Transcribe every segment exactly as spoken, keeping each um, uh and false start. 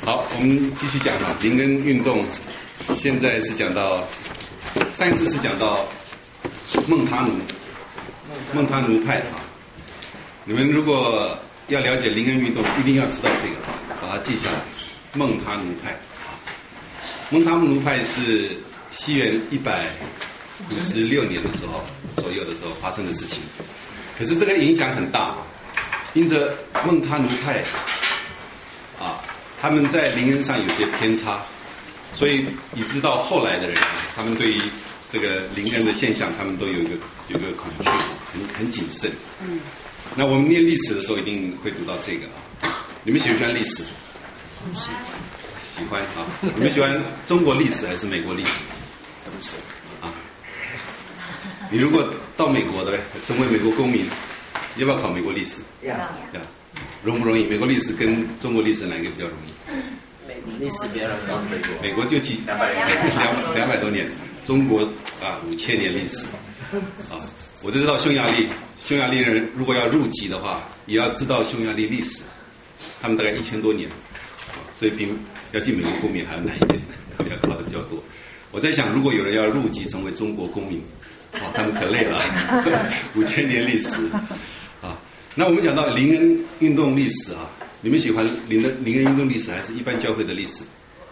好，我们继续讲啊，林根运动。现在是讲到，上一次是讲到孟他奴，孟他奴派啊。你们如果要了解林根运动，一定要知道这个，把它记下来。孟他奴派，孟他奴派是西元一百五十六年的时候左右的时候发生的事情，可是这个影响很大，因着孟他奴派啊，他们在灵恩上有些偏差，所以以致到后来的人，他们对于这个灵恩的现象，他们都有一个有一个恐惧，很很谨慎。嗯，那我们念历史的时候一定会读到这个啊。你们喜不喜欢历史？喜喜欢啊。你们喜欢中国历史还是美国历史？都是啊。你如果到美国的，成为美国公民，要不要考美国历史？ 要。 要。容不容易？美国历史跟中国历史哪一个比较容易？ 美国历史比较容易。美国。 美国就几两百两两百多年，中国啊五千年历史啊。我就知道匈牙利，匈牙利人如果要入籍的话，也要知道匈牙利历史，他们大概一千多年，所以比要进美国公民还要难一点，他们要考的比较多。我在想，如果有人要入籍成为中国公民，哇，他们可累了，五千年历史啊。那我们讲到灵恩运动历史啊，你们喜欢灵恩灵恩运动历史还是一般教会的历史？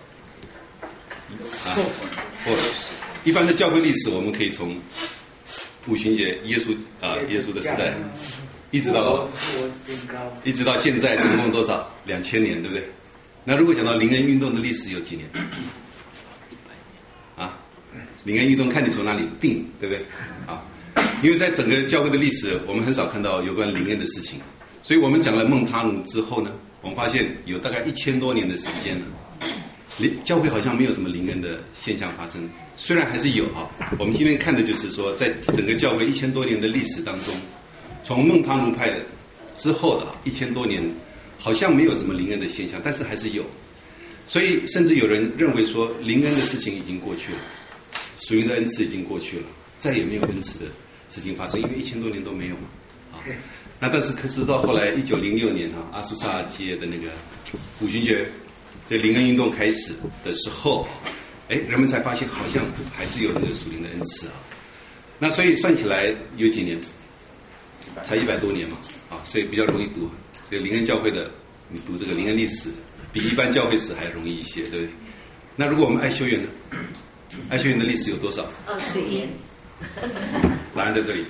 啊，或一般的教会历史，我们可以从五旬节耶稣啊耶稣的时代，一直到一直到现在，总共多少？两千年，对不对？那如果讲到灵恩运动的历史有几年？啊，灵恩运动看你从哪里定，对不对？啊。因为在整个教会的历史，我们很少看到有关灵恩的事情，所以我们讲了孟他奴之后呢，我们发现有大概一千多年的时间了，灵教会好像没有什么灵恩的现象发生，虽然还是有哈。我们今天看的就是说，在整个教会一千多年的历史当中，从孟他奴派的之后的一千多年，好像没有什么灵恩的现象，但是还是有，所以甚至有人认为说，灵恩的事情已经过去了，属灵的恩赐已经过去了，再也没有恩赐的事情发生，因为一千多年都没有嘛，啊，那但是可是到后来一九零六年啊，阿苏萨街的那个五旬节，这灵恩运动开始的时候，哎，人们才发现好像还是有这个属灵的恩赐啊。那所以算起来有几年？才一百多年嘛，啊，所以比较容易读。所以灵恩教会的，你读这个灵恩历史，比一般教会史还容易一些，对不对？那如果我们爱修院呢？爱修院的历史有多少？ 二十年。 答案在这里，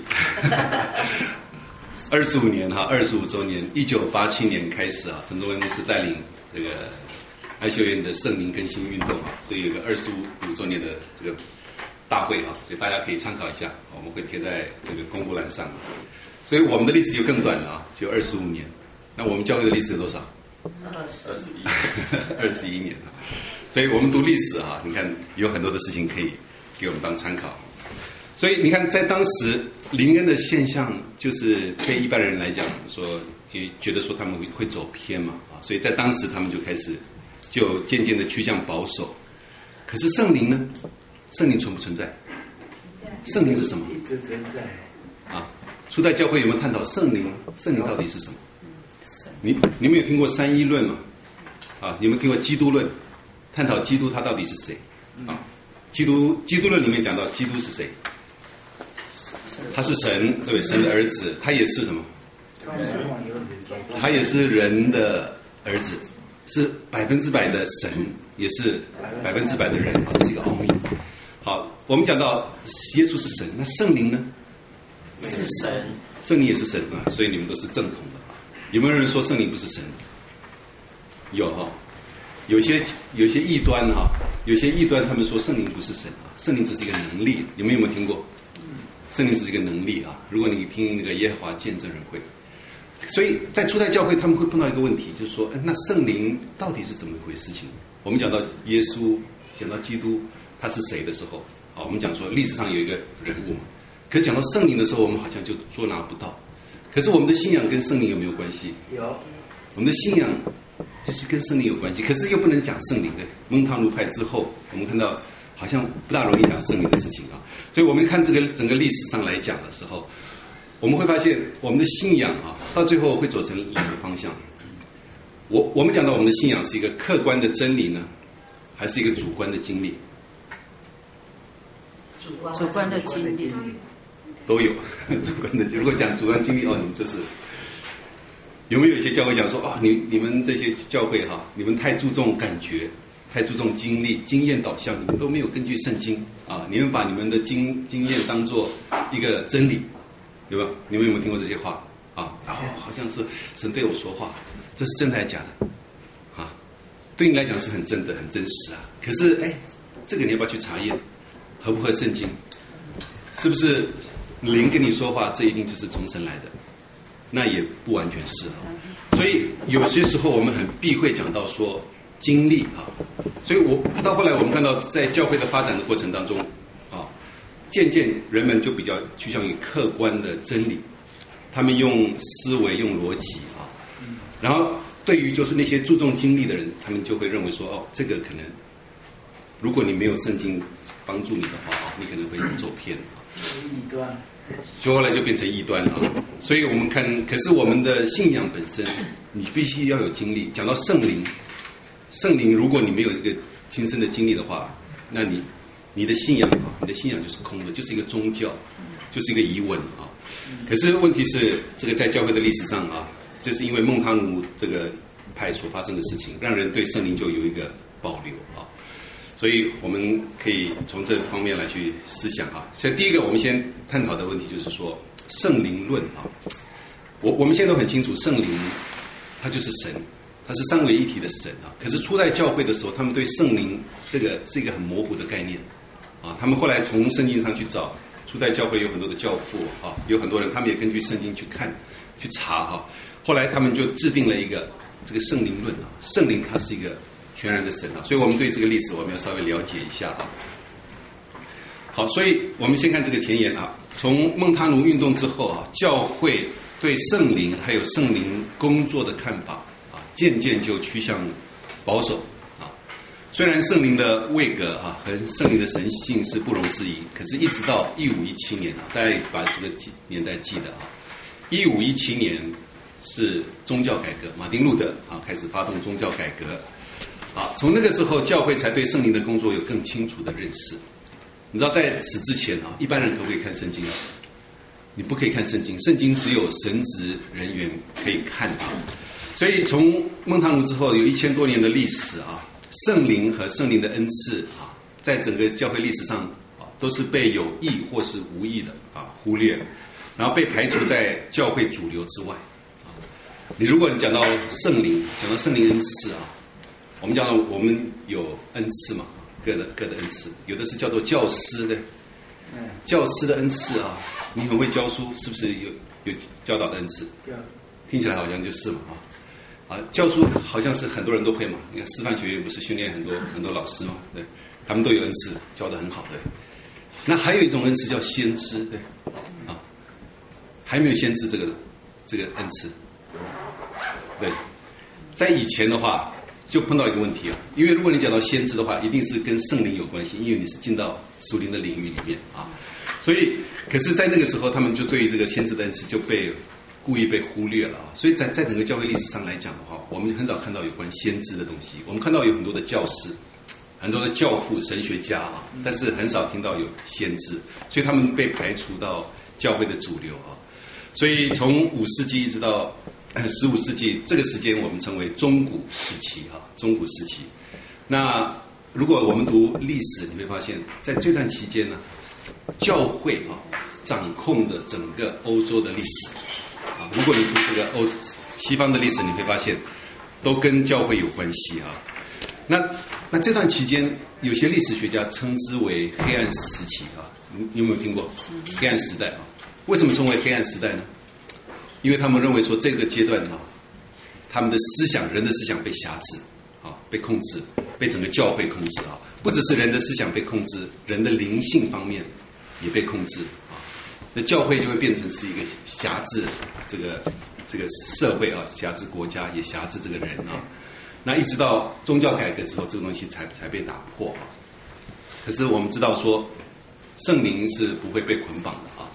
二十五年哈，二十五周年，一九八七年开始啊，陈忠威牧师带领这个爱修院的圣灵更新运动啊，所以有个二十五周年的这个大会啊，所以大家可以参考一下，我们会贴在这个公布栏上。所以我们的历史就更短了啊，只有二十五年。那我们教会的历史有多少？ 二十一，二十一年啊。所以我们读历史啊，你看有很多的事情可以给我们当参考。所以你看，在当时灵恩的现象，就是对一般人来讲说，也觉得说他们会会走偏嘛啊，所以在当时他们就开始就渐渐的趋向保守。可是圣灵呢？圣灵存不存在？圣灵是什么？ 一直存在。 啊，初代教会有没有探讨圣灵？圣灵到底是什么？你你们有听过三一论吗？啊，你们听过基督论？探讨基督他到底是谁？啊，基督基督论里面讲到基督是谁？他是神，对不对？神的儿子，他也是什么？他也是人的儿子，是百分之百的神，也是百分之百的人。好，这是一个奥秘。好，我们讲到耶稣是神，那圣灵呢？ 是神， 圣灵也是神啊，所以你们都是正统的。有没有人说圣灵不是神？有哈、哦，有些有些异端哈、啊，有些异端他们说圣灵不是神啊，圣灵只是一个能力。你们有没有听过？圣灵只是一个能力啊！如果你听那个耶和华见证人会，所以在初代教会他们会碰到一个问题，就是说，那圣灵到底是怎么一回事情？我们讲到耶稣，讲到基督，他是谁的时候，啊，我们讲说历史上有一个人物嘛。可是讲到圣灵的时候，我们好像就捉拿不到。可是我们的信仰跟圣灵有没有关系？ 有。 我们的信仰就是跟圣灵有关系，可是又不能讲圣灵的。孟他奴派之后，我们看到好像不大容易讲圣灵的事情啊。所以我们看这个整个历史上来讲的时候，我们会发现我们的信仰啊，到最后会走成两个方向。 我我们讲到我们的信仰是一个客观的真理呢，还是一个主观的经历？ 主观主观的经历都有。主观的，如果讲主观经历哦，你们就是有没有一些教会讲说哦，你你们这些教会哈，你们太注重感觉，太注重经历、经验导向，你们都没有根据圣经啊，你们把你们的经经验当做一个真理，对吧？你们有没有听过这些话啊？然后好像是神对我说话，这是真的还是假的？啊，对你来讲是很真的、很真实啊。可是哎，这个你要不要去查验，合不合圣经？是不是灵跟你说话，这一定就是从神来的？那也不完全是啊。所以有些时候我们很避讳讲到说经历啊。所以我到后来我们看到在教会的发展的过程当中啊，渐渐人们就比较趋向于客观的真理，他们用思维用逻辑啊，然后对于就是那些注重经历的人，他们就会认为说哦，这个可能如果你没有圣经帮助你的话啊，你可能会走偏啊， 异端， 就后来就变成异端了啊。所以我们看，可是我们的信仰本身，你必须要有经历。讲到圣灵，圣灵如果你没有一个亲身的经历的话，那你你的信仰啊，你的信仰就是空的，就是一个宗教，就是一个疑问啊。可是问题是，这个在教会的历史上啊，就是因为孟汤奴这个派所发生的事情，让人对圣灵就有一个保留啊。所以我们可以从这方面来去思想啊。所以第一个我们先探讨的问题就是说圣灵论啊。我我们现在都很清楚，圣灵它就是神，它是三位一体的神啊。可是初代教会的时候，他们对圣灵这个是一个很模糊的概念啊。他们后来从圣经上去找，初代教会有很多的教父啊，有很多人他们也根据圣经去看去查哈、啊。后来他们就制定了一个这个圣灵论啊。圣灵它是一个全然的神啊，所以我们对这个历史我们要稍微了解一下啊。好，所以我们先看这个前言啊。从孟汤奴运动之后啊，教会对圣灵还有圣灵工作的看法啊，渐渐就趋向保守啊。虽然圣灵的位格啊和圣灵的神性是不容置疑，可是一直到一五一七年啊，大家把这个年代记得啊。一五一七年是宗教改革，马丁路德啊开始发动宗教改革。啊，从那个时候，教会才对圣灵的工作有更清楚的认识。你知道，在此之前啊，一般人可不可以看圣经啊？你不可以看圣经，圣经只有神职人员可以看啊。所以从孟汤奴之后，有一千多年的历史啊，圣灵和圣灵的恩赐啊，在整个教会历史上啊，都是被有意或是无意的啊忽略，然后被排除在教会主流之外。啊，你如果你讲到圣灵，讲到圣灵恩赐啊。我们讲到我们有恩赐嘛，各的各的恩赐，有的是叫做教师的，教师的恩赐啊，你很会教书，是不是有有教导的恩赐？听起来好像就是嘛啊，啊，教书好像是很多人都会嘛。你看师范学院不是训练很多很多老师嘛，对，他们都有恩赐，教得很好的。那还有一种恩赐叫先知，对，啊，还没有先知这个这个恩赐，对，在以前的话。就碰到一个问题啊，因为如果你讲到先知的话，一定是跟圣灵有关系，因为你是进到属灵的领域里面啊，所以，可是，在那个时候，他们就对于这个先知的恩赐就被故意被忽略了啊。所以在在整个教会历史上来讲的话，我们很少看到有关先知的东西。我们看到有很多的教师，很多的教父、神学家啊，但是很少听到有先知，所以他们被排除到教会的主流啊。所以从五世纪一直到十五世纪这个时间，我们称为中古时期哈，中古时期。那如果我们读历史，你会发现在这段期间呢，教会啊掌控的整个欧洲的历史啊。如果你读这个欧西方的历史，你会发现都跟教会有关系啊。那那这段期间，有些历史学家称之为黑暗时期啊。你你有没有听过黑暗时代啊？为什么称为黑暗时代呢？因为他们认为说这个阶段啊，他们的思想，人的思想被辖制，啊，被控制，被整个教会控制啊。不只是人的思想被控制，人的灵性方面也被控制啊。那教会就会变成是一个辖制这个这个社会啊，辖制国家，也辖制这个人啊。那一直到宗教改革之后，这个东西才才被打破啊。可是我们知道说，圣灵是不会被捆绑的啊。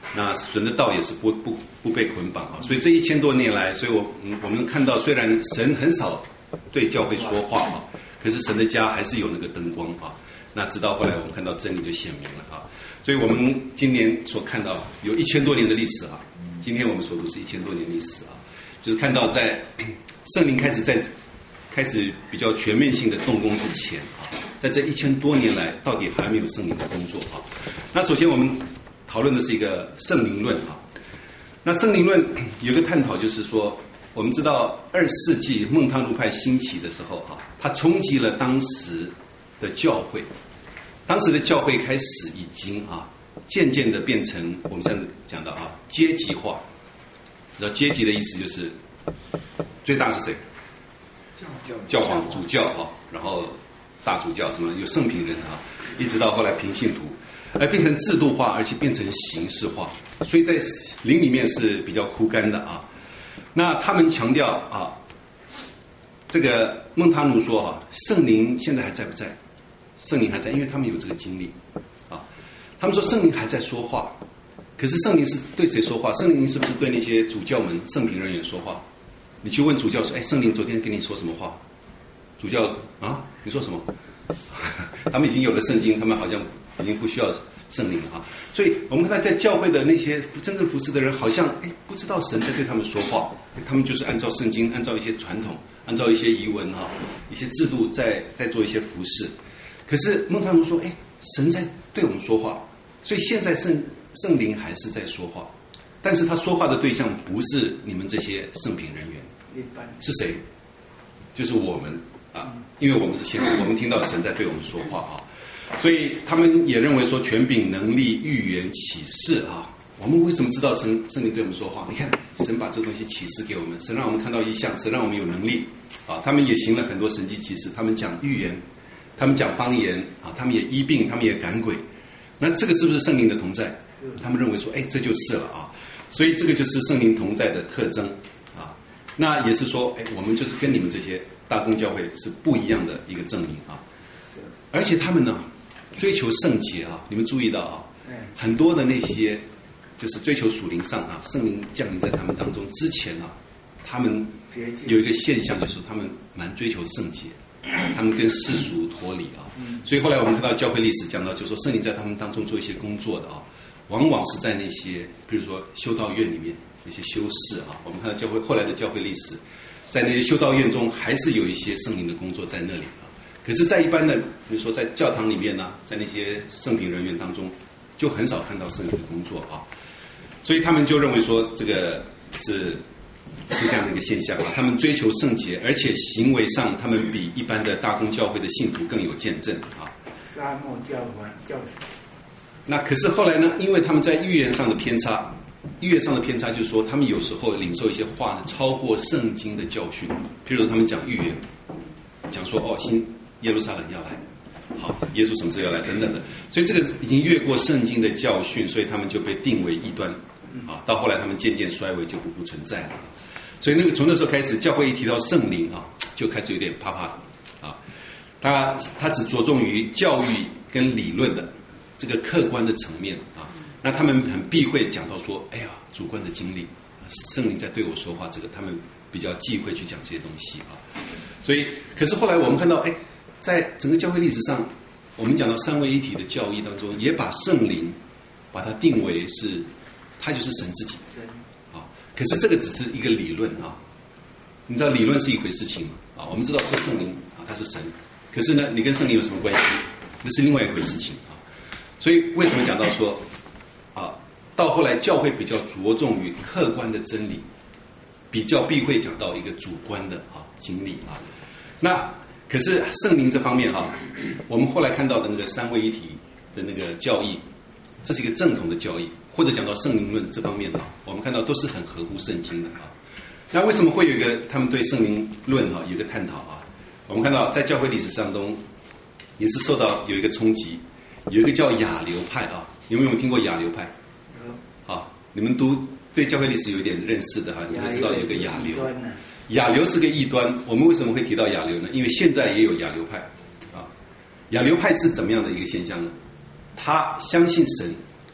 那神的道也是不不不被捆绑啊。所以这一千多年来，所以我嗯我们看到，虽然神很少对教会说话啊，可是神的家还是有那个灯光啊。那直到后来我们看到真理就显明了啊。所以我们今年所看到有一千多年的历史啊，今天我们所读是一千多年历史啊，就是看到在圣灵开始在开始比较全面性的动工之前啊，在这一千多年来，到底还没有圣灵的工作啊。那首先我们讨论的是一个圣灵论啊。那圣灵论有个探讨，就是说，我们知道二世纪孟汤奴派兴起的时候啊，它冲击了当时的教会，当时的教会开始已经啊，渐渐的变成我们上次讲到啊，阶级化。然后阶级的意思就是最大是谁？教皇、主教啊，然后大主教什么有圣品人啊，一直到后来平信徒，而变成制度化，而且变成形式化，所以在灵里面是比较枯干的啊。那他们强调啊，这个孟汤奴说啊，圣灵现在还在不在？圣灵还在，因为他们有这个经历啊。他们说圣灵还在说话，可是圣灵是对谁说话？圣灵是不是对那些主教们、圣品人员说话？你去问主教说：“哎，圣灵昨天跟你说什么话？”主教啊，你说什么？他们已经有了圣经，他们好像已经不需要圣灵了啊。所以我们看到在教会的那些真正服侍的人，好像哎不知道神在对他们说话，他们就是按照圣经，按照一些传统，按照一些遗文哈、一些制度在在做一些服侍。可是孟汤奴说：“哎，神在对我们说话。”所以现在圣圣灵还是在说话，但是他说话的对象不是你们这些圣品人员，是谁？就是我们啊，因为我们是先知，我们听到神在对我们说话啊，所以他们也认为说权柄、能力、预言、启示啊，我们为什么知道神圣灵对我们说话？你看神把这东西启示给我们，神让我们看到异象，神让我们有能力啊，他们也行了很多神迹奇事，他们讲预言，他们讲方言啊，他们也医病，他们也赶鬼。那这个是不是圣灵的同在？他们认为说，哎，这就是了啊。所以这个就是圣灵同在的特征啊。那也是说，哎，我们就是跟你们这些大公教会是不一样的一个证明啊。而且他们呢，追求圣洁啊，你们注意到啊，很多的那些就是追求属灵上啊，圣灵降临在他们当中之前啊，他们有一个现象，就是他们蛮追求圣洁。他们跟世俗脱离啊，所以后来我们看到教会历史讲到，就是说圣灵在他们当中做一些工作的啊，往往是在那些比如说修道院里面那些修士啊，我们看到教会后来的教会历史，在那些修道院中还是有一些圣灵的工作在那里啊。可是，在一般的比如说在教堂里面呢、啊，在那些圣品人员当中，就很少看到圣灵的工作啊，所以他们就认为说这个是。是这样的一个现象啊，他们追求圣洁，而且行为上他们比一般的大公教会的信徒更有见证啊。 沙漠教环教训。 那可是后来呢，因为他们在预言上的偏差，预言上的偏差就是说，他们有时候领受一些话呢，超过圣经的教训。譬如他们讲预言，讲说哦，新耶路撒冷要来，好，耶稣什么时候要来等等的，所以这个已经越过圣经的教训，所以他们就被定为异端啊。到后来他们渐渐衰微，就不复存在了。所以那个从那时候开始，教会一提到圣灵啊，就开始有点怕怕啊。他他只着重于教育跟理论的这个客观的层面啊。那他们很避讳讲到说，哎呀，主观的经历，圣灵在对我说话，这个他们比较忌讳去讲这些东西啊。所以，可是后来我们看到，哎，在整个教会历史上，我们讲到三位一体的教义当中，也把圣灵把它定为是，它就是神自己。可是这个只是一个理论啊，你知道理论是一回事情嘛啊，我们知道是圣灵啊，他是神，可是呢，你跟圣灵有什么关系？那是另外一回事情啊。所以为什么讲到说啊，到后来教会比较着重于客观的真理，比较避讳讲到一个主观的啊经历啊。那可是圣灵这方面啊，我们后来看到的那个三位一体的那个教义，这是一个正统的教义。或者讲到圣灵论这方面啊，我们看到都是很合乎圣经的啊。那为什么会有一个他们对圣灵论哈有一个探讨啊？我们看到在教会历史上中也是受到有一个冲击，有一个叫亚流派啊，有没有听过亚流派？有。好，你们读对教会历史有一点认识的哈，你会知道有个亚流。亚流是个异端，我们为什么会提到亚流呢？因为现在也有亚流派啊。亚流派是怎么样的一个现象呢？他相信神。可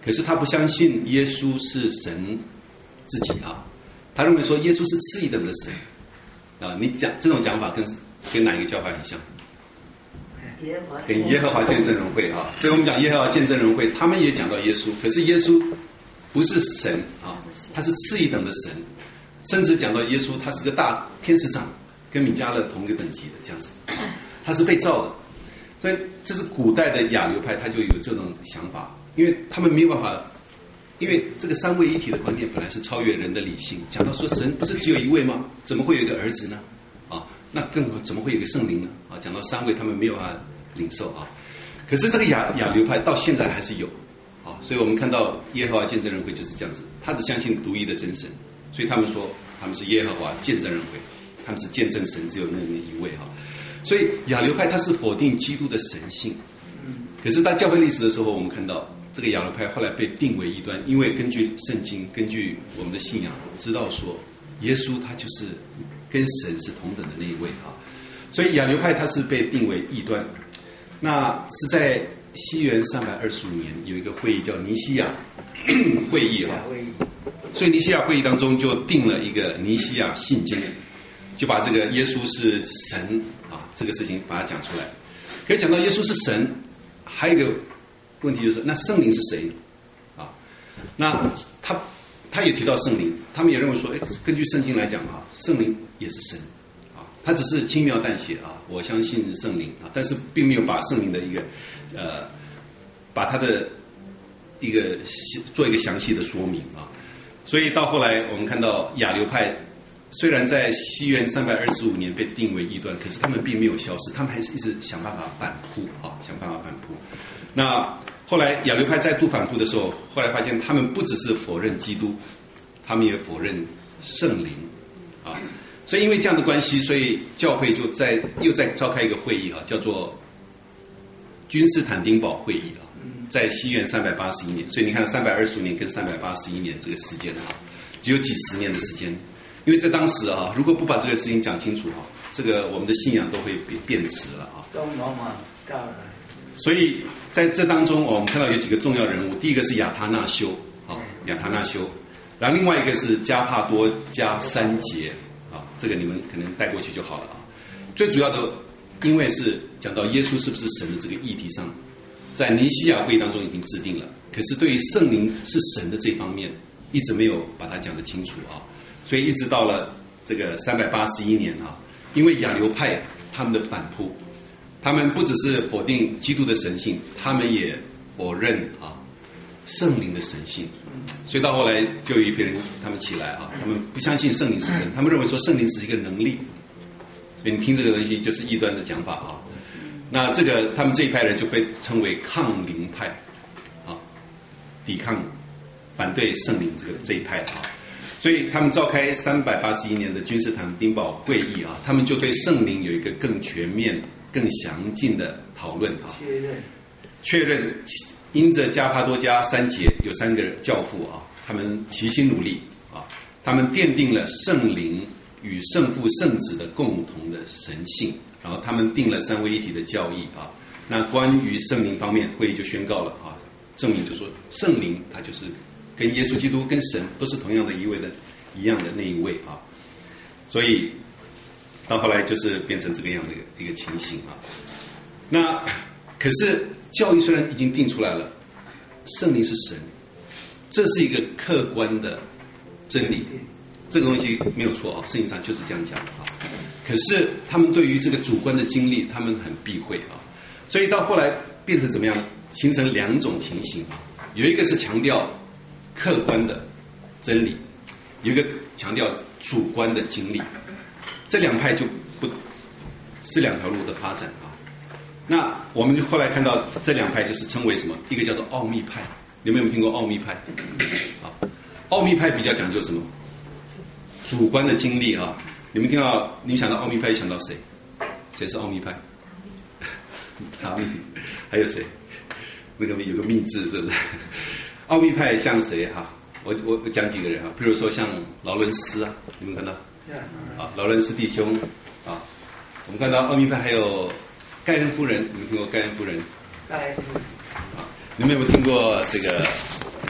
可是他不相信耶稣是神自己啊，他认为说耶稣是次一等的神啊。你讲这种讲法跟跟哪一个教派很像？跟耶和华见证人会啊。所以我们讲耶和华见证人会，他们也讲到耶稣，可是耶稣不是神啊，他是次一等的神，甚至讲到耶稣他是个大天使长，跟米迦勒同一个等级的这样子，他是被造的。所以这是古代的亚流派，他就有这种想法，因为他们没有办法，因为这个三位一体的观念本来是超越人的理性，讲到说神不是只有一位吗？怎么会有一个儿子呢？啊，那更怎么会有一个圣灵呢？啊，讲到三位，他们没有办法领受啊。可是这个亚亚流派到现在还是有啊，所以我们看到耶和华见证人会就是这样子，他只相信独一的真神，所以他们说他们是耶和华见证人会，他们只见证神只有那么一位哈。所以亚流派他是否定基督的神性，可是当教会历史的时候，我们看到这个亚流派后来被定为异端，因为根据圣经，根据我们的信仰，知道说耶稣他就是跟神是同等的那一位啊，所以亚流派他是被定为异端。那是在西元三百二十五年有一个会议叫尼西亚会议啊，所以尼西亚会议当中就定了一个尼西亚信经，就把这个耶稣是神啊这个事情把它讲出来。可以讲到耶稣是神，还有一个问题就是，那圣灵是谁呢？啊，那他他也提到圣灵，他们也认为说，哎，根据圣经来讲啊，圣灵也是神啊，他只是轻描淡写啊，我相信圣灵啊，但是并没有把圣灵的一个呃，把他的一个做一个详细的说明啊。所以到后来我们看到亚流派虽然在西元三百二十五年被定为异端，可是他们并没有消失，他们还是一直想办法反扑啊，想办法反扑。那后来亚流派再度反扑的时候，后来发现他们不只是否认基督，他们也否认圣灵啊。所以因为这样的关系，所以教会就在又再召开一个会议啊，叫做君士坦丁堡会议啊，在西元三百八十一年。所以你看三百二十五年跟三百八十一年这个时间啊，只有几十年的时间。因为在当时啊，如果不把这个事情讲清楚啊，这个我们的信仰都会变变质了啊。 都往往到了。 所以在这当中，我们看到有几个重要人物。第一个是亚他那修啊，亚他那修，然后另外一个是加帕多加三杰啊，这个你们可能带过去就好了啊。最主要的，因为是讲到耶稣是不是神的这个议题上，在尼西亚会议当中已经制定了，可是对于圣灵是神的这方面，一直没有把它讲得清楚啊。所以一直到了这个三百八十一年啊，因为亚流派他们的反扑，他们不只是否定基督的神性，他们也否认啊圣灵的神性。所以到后来就有一批人他们起来啊，他们不相信圣灵是神，他们认为说圣灵是一个能力。所以你听这个东西就是异端的讲法啊。那这个他们这一派人就被称为抗灵派啊，抵抗反对圣灵这个这一派啊。所以他们召开三百八十一年的君士坦丁堡会议啊，他们就对圣灵有一个更全面、更详尽的讨论啊。 确认， 确认，因着加帕多加三杰有三个教父啊，他们齐心努力啊，他们奠定了圣灵与圣父、圣子的共同的神性，然后他们定了三位一体的教义啊。那关于圣灵方面，会议就宣告了啊，证明就说圣灵他就是跟耶稣基督跟神都是同样的一位的一样的那一位啊，所以到后来就是变成这个样的一个情形啊。那可是教义虽然已经定出来了，圣灵是神，这是一个客观的真理，这个东西没有错啊，圣经上就是这样讲的啊。可是他们对于这个主观的经历，他们很避讳啊，所以到后来变成怎么样，形成两种情形啊，有一个是强调客观的真理，有一个强调主观的经历，这两派就不是两条路的发展啊。那我们后来看到这两派就是称为什么？一个叫做奥秘派，你们有没有听过奥秘派？啊，奥秘派比较讲究什么？主观的经历啊。你们听到，你们想到奥秘派想到谁？谁是奥秘派？好，还有谁？那个有个秘字是不是？奥秘派像谁哈？我我我讲几个人啊，比如说像劳伦斯啊，你们看到？啊，劳伦斯弟兄啊，我们看到奥秘派还有盖恩夫人，你们听过盖恩夫人？ 盖恩啊，你们有没有听过这个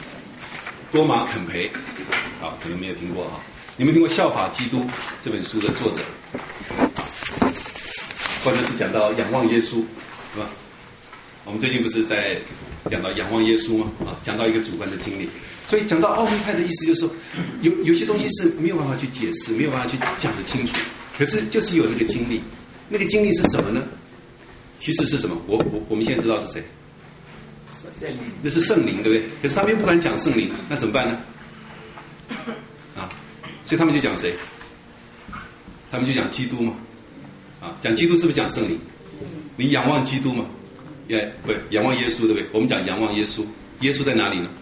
多马肯培，啊，可能没有听过啊。你们听过《效法基督》这本书的作者，或者是讲到仰望耶稣，是吧？我们最近不是在讲到仰望耶稣吗？啊，讲到一个主观的经历。所以讲到奥秘派的意思就是说，有有些东西是没有办法去解释，没有办法去讲得清楚。可是就是有那个经历，那个经历是什么呢？其实是什么？我我我们现在知道是谁？那是圣灵，对不对？可是他们又不敢讲圣灵，那怎么办呢？啊，所以他们就讲谁？他们就讲基督嘛。啊，讲基督是不是讲圣灵？你仰望基督嘛？也不仰望耶稣，对不对？我们讲仰望耶稣，耶稣在哪里呢？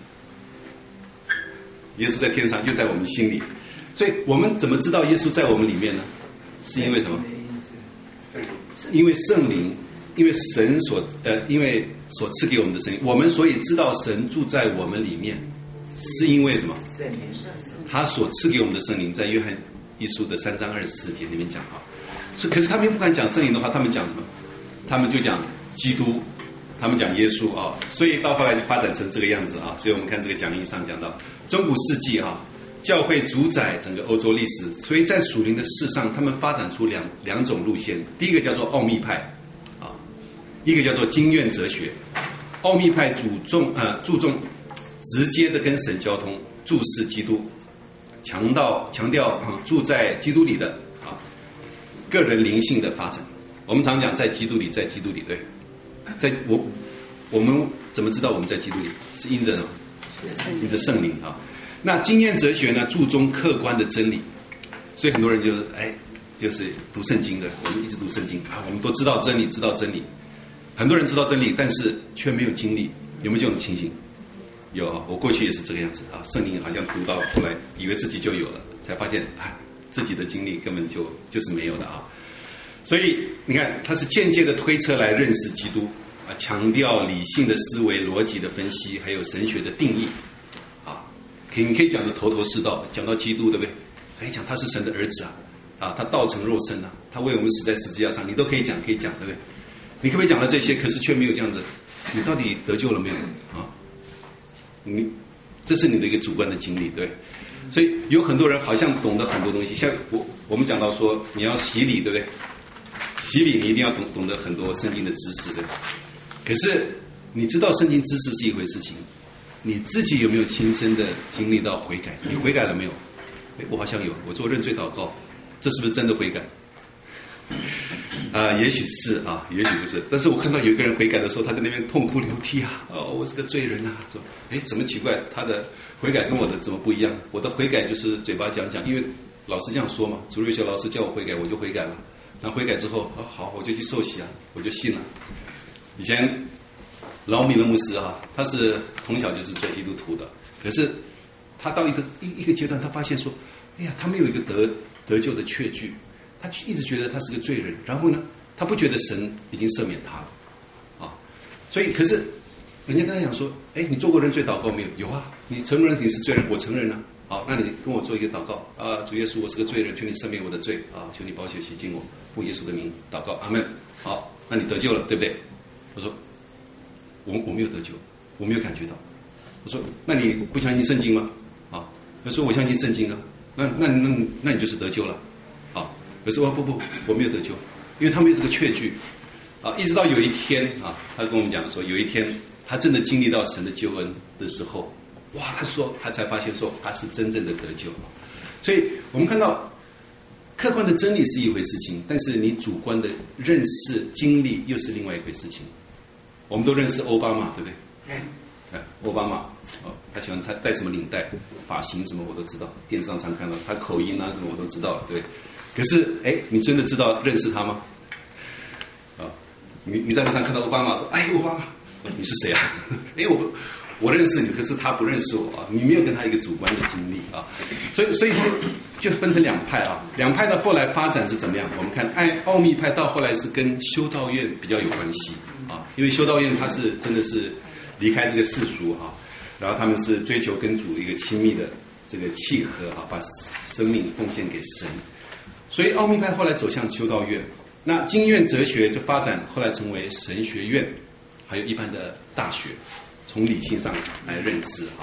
耶稣在天上，就在我们心里。所以我们怎么知道耶稣在我们里面呢？是因为什么？因为圣灵，因为神所呃，因为所赐给我们的圣灵，我们所以知道神住在我们里面，是因为什么？他所赐给我们的圣灵，在约翰一书的三章二十四节里面讲啊。所以，可是他们又不敢讲圣灵的话，他们讲什么？他们就讲基督，他们讲耶稣啊。所以到后来就发展成这个样子啊。所以我们看这个讲义上讲到，中古世纪啊，教会主宰整个欧洲历史，所以在属灵的事上，他们发展出两两种路线。第一个叫做奥秘派，啊，一个叫做经验哲学。奥秘派注重呃注重直接的跟神交通，注视基督，强调强调啊住在基督里的啊个人灵性的发展。我们常讲在基督里，在基督里，对，在我我们怎么知道我们在基督里？是因着呢？因着圣灵啊。那经验哲学呢，注重客观的真理，所以很多人就是哎，就是读圣经的，我们一直读圣经啊，我们都知道真理，知道真理。很多人知道真理，但是却没有经历，有没有这种情形？有啊，我过去也是这个样子啊，圣灵好像读到后来，以为自己就有了，才发现啊，自己的经历根本就就是没有的啊。所以你看，他是间接的推测来认识基督啊，强调理性的思维、逻辑的分析，还有神学的定义啊。可以你可以讲的头头是道，讲到基督，对不对？可以讲他是神的儿子啊，啊，他道成肉身啊，他为我们死在十字架上，你都可以讲，可以讲，对不对？你可不可以讲到这些？可是却没有这样的，你到底得救了没有啊？你这是你的一个主观的经历，对。所以有很多人好像懂得很多东西，像我我们讲到说你要洗礼，对不对？洗礼你一定要懂懂得很多圣经的知识，对。可是你知道圣经知识是一回事情，你自己有没有亲身的经历到悔改？你悔改了没有？哎，我好像有，我做认罪祷告，这是不是真的悔改？啊、呃，也许是啊，也许不是。但是我看到有一个人悔改的时候，他在那边痛哭流涕啊，哦，我是个罪人啊，说，哎，怎么奇怪？他的悔改跟我的怎么不一样？我的悔改就是嘴巴讲讲，因为老师这样说嘛，主日学老师叫我悔改，我就悔改了。那悔改之后，哦，好，我就去受洗啊，我就信了。以前老米的牧师啊，他是从小就是做基督徒的，可是他到一个一一个阶段，他发现说，哎呀，他没有一个得得救的确据。他一直觉得他是个罪人，然后呢，他不觉得神已经赦免他了，啊，所以可是人家跟他讲说，哎，你做过认罪祷告没有？有啊，你承认你是罪人，我承认了、啊，好，那你跟我做一个祷告啊，主耶稣，我是个罪人，求你赦免我的罪啊，求你宝血洗净我，奉耶稣的名祷告，阿门。好，那你得救了，对不对？我说，我我没有得救，我没有感觉到。我说，那你不相信圣经吗？啊，他说我相信圣经啊，那那那那你就是得救了，啊。可是我不不，我没有得救，因为他没有这个确据啊。一直到有一天啊，他跟我们讲说，有一天他真的经历到神的救恩的时候，哇，他说他才发现说他是真正的得救。所以我们看到客观的真理是一回事情，但是你主观的认识经历又是另外一回事情。我们都认识奥巴马，对不对？嗯，奥巴马哦，他喜欢他戴什么领带、发型什么我都知道，电视上常看到他口音啊什么我都知道了，对。可是，哎，你真的知道认识他吗？啊，你你在路上看到奥巴马说，哎，奥巴马，你是谁啊？哎，我我认识你，可是他不认识我啊，你没有跟他一个主观的经历啊，所以所以是就分成两派啊，两派的后来发展是怎么样？我们看，爱奥秘派到后来是跟修道院比较有关系啊，因为修道院它是真的是离开这个世俗啊，然后他们是追求跟主一个亲密的这个契合啊，把生命奉献给神。所以奥秘派后来走向修道院，那经院哲学就发展，后来成为神学院，还有一般的大学，从理性上来认知啊。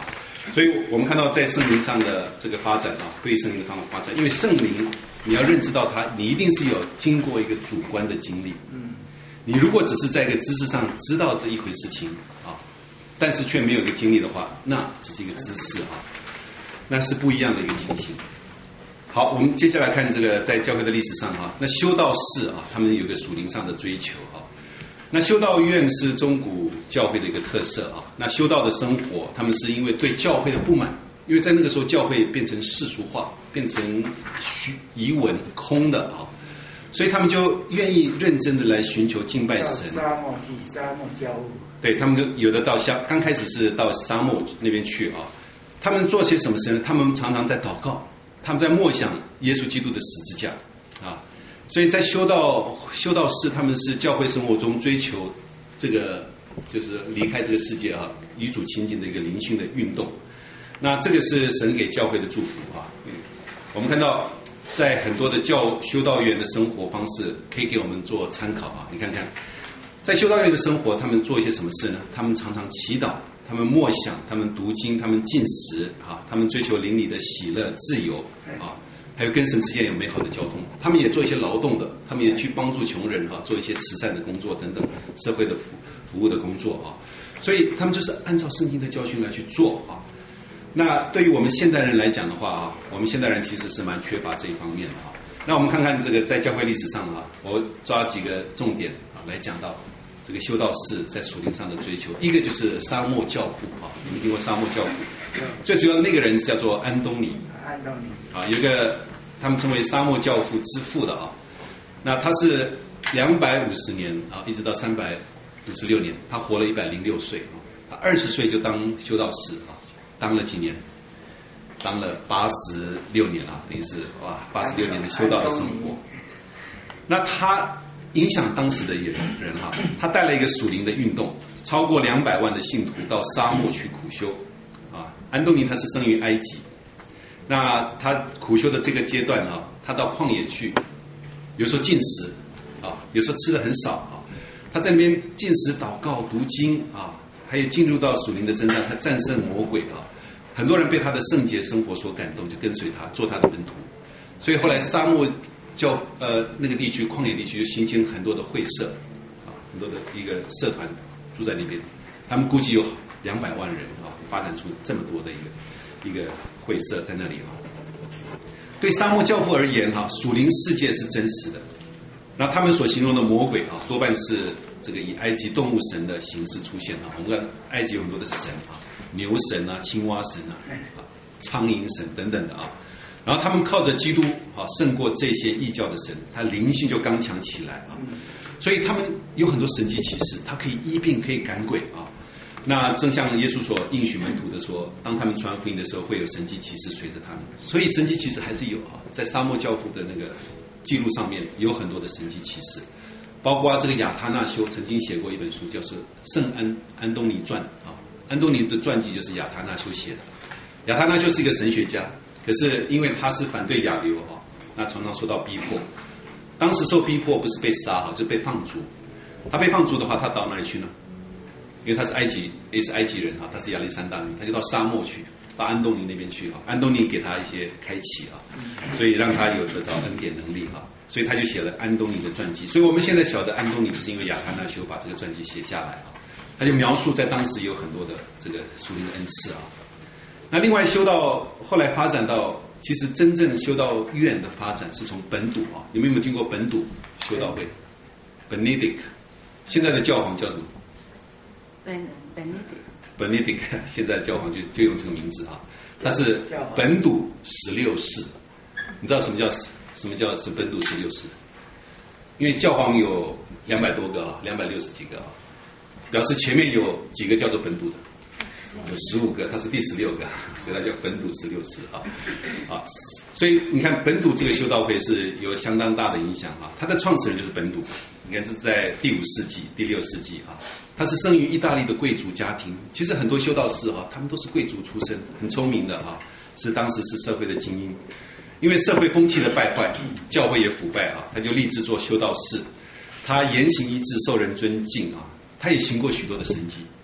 所以我们看到在圣灵上的这个发展啊，对圣灵的方面发展，因为圣灵你要认知到它，你一定是有经过一个主观的经历。嗯，你如果只是在一个知识上知道这一回事情啊，但是却没有一个经历的话，那只是一个知识啊，那是不一样的一个情形。好，我们接下来看这个在教会的历史上哈、啊，那修道士啊，他们有个属灵上的追求啊。那修道院是中古教会的一个特色啊。那修道的生活，他们是因为对教会的不满，因为在那个时候教会变成世俗化，变成虚遗文空的啊，所以他们就愿意认真的来寻求敬拜神。 沙漠去，沙漠教务。对， 他们就有的到沙，刚开始是到沙漠那边去啊。他们做些什么事呢？他们常常在祷告，他们在默想耶稣基督的十字架啊。所以在修道修道士，他们是教会生活中追求这个就是离开这个世界啊，与主亲近的一个灵性的运动。那这个是神给教会的祝福啊。嗯，我们看到在很多的教修道院的生活方式可以给我们做参考啊。你看看，在修道院的生活，他们做一些什么事呢？他们常常祈祷，他们默想，他们读经，他们进食啊，他们追求灵里的喜乐、自由啊。还有跟神之间有美好的交通，他们也做一些劳动的，他们也去帮助穷人哈、啊，做一些慈善的工作等等，社会的服服务的工作啊，所以他们就是按照圣经的教训来去做啊。那对于我们现代人来讲的话啊，我们现代人其实是蛮缺乏这一方面的啊。那我们看看这个在教会历史上啊，我抓几个重点啊来讲到这个修道士在属灵上的追求。一个就是沙漠教父啊，你们听过沙漠教父？最主要的那个人叫做安东尼。 安东尼啊，有一个他们称为沙漠教父之父的啊，那他是两百五十年啊，一直到三百五十六年，他活了一百零六岁啊，他二十岁就当修道士啊，当了几年？当了八十六年啊，等于是哇，八十六年的修道的生活。那他影响当时的人人哈、啊，他带了一个属灵的运动，超过两百万的信徒到沙漠去苦修啊。安东尼他是生于埃及。那他苦修的这个阶段啊，他到旷野去，有时候进食啊，有时候吃的很少啊。他在那边进食、祷告、读经啊，还有进入到属灵的征战，他战胜魔鬼啊。很多人被他的圣洁生活所感动，就跟随他，做他的门徒。所以后来沙漠教呃那个地区旷野地区就形成很多的会社啊，很多的一个社团住在那边，他们估计有两百万人啊，发展出这么多的一个。一个会社在那里哈，对沙漠教父而言哈，属灵世界是真实的。那他们所形容的魔鬼啊，多半是这个以埃及动物神的形式出现啊。我们看埃及有很多的神啊，牛神啊、青蛙神啊、啊苍蝇神等等的啊。然后他们靠着基督啊，胜过这些异教的神，他灵性就刚强起来啊。所以他们有很多神迹奇事，他可以医病，可以赶鬼啊。那正像耶稣所应许门徒的说，当他们传福音的时候，会有神迹奇事随着他们。所以神迹奇事还是有啊，在沙漠教父的那个记录上面有很多的神迹奇事，包括这个亚他那修曾经写过一本书，叫做《圣安安东尼传》啊。安东尼的传记就是亚他那修写的。亚他那修是一个神学家，可是因为他是反对亚流啊，那常常受到逼迫。当时受逼迫不是被杀哈，就被放逐。他被放逐的话，他到哪里去呢？因为他是埃及，也是埃及人哈，他是亚历山大人，他就到沙漠去，到安东尼那边去哈。安东尼给他一些开启啊，所以让他有得着恩典能力哈，所以他就写了安东尼的传记。所以我们现在晓得安东尼，就是因为亚他那修把这个传记写下来啊，他就描述在当时有很多的这个属灵的恩赐啊。那另外修到后来发展到，其实真正修到院的发展是从本笃啊，你们有没有听过本笃修道会 ？Benedict， 现在的教皇叫什么？Benedict， 现在教皇就就用这个名字啊，他是本笃十六世。你知道什么叫什么叫是本笃十六世？因为教皇有两百多个啊，两百六十几个啊，表示前面有几个叫做本笃的，有十五个，他是第十六个，所以他叫本笃十六世啊啊。所以你看本笃这个修道会是有相当大的影响啊，他的创始人就是本笃。你看这是在第五世纪、第六世纪啊，他是生于意大利的贵族家庭。其实很多修道士啊，他们都是贵族出身，很聪明的啊，是当时是社会的精英。因为社会风气的败坏，教会也腐败啊，他就立志做修道士。他言行一致，受人尊敬啊，他也行过许多的神迹啊，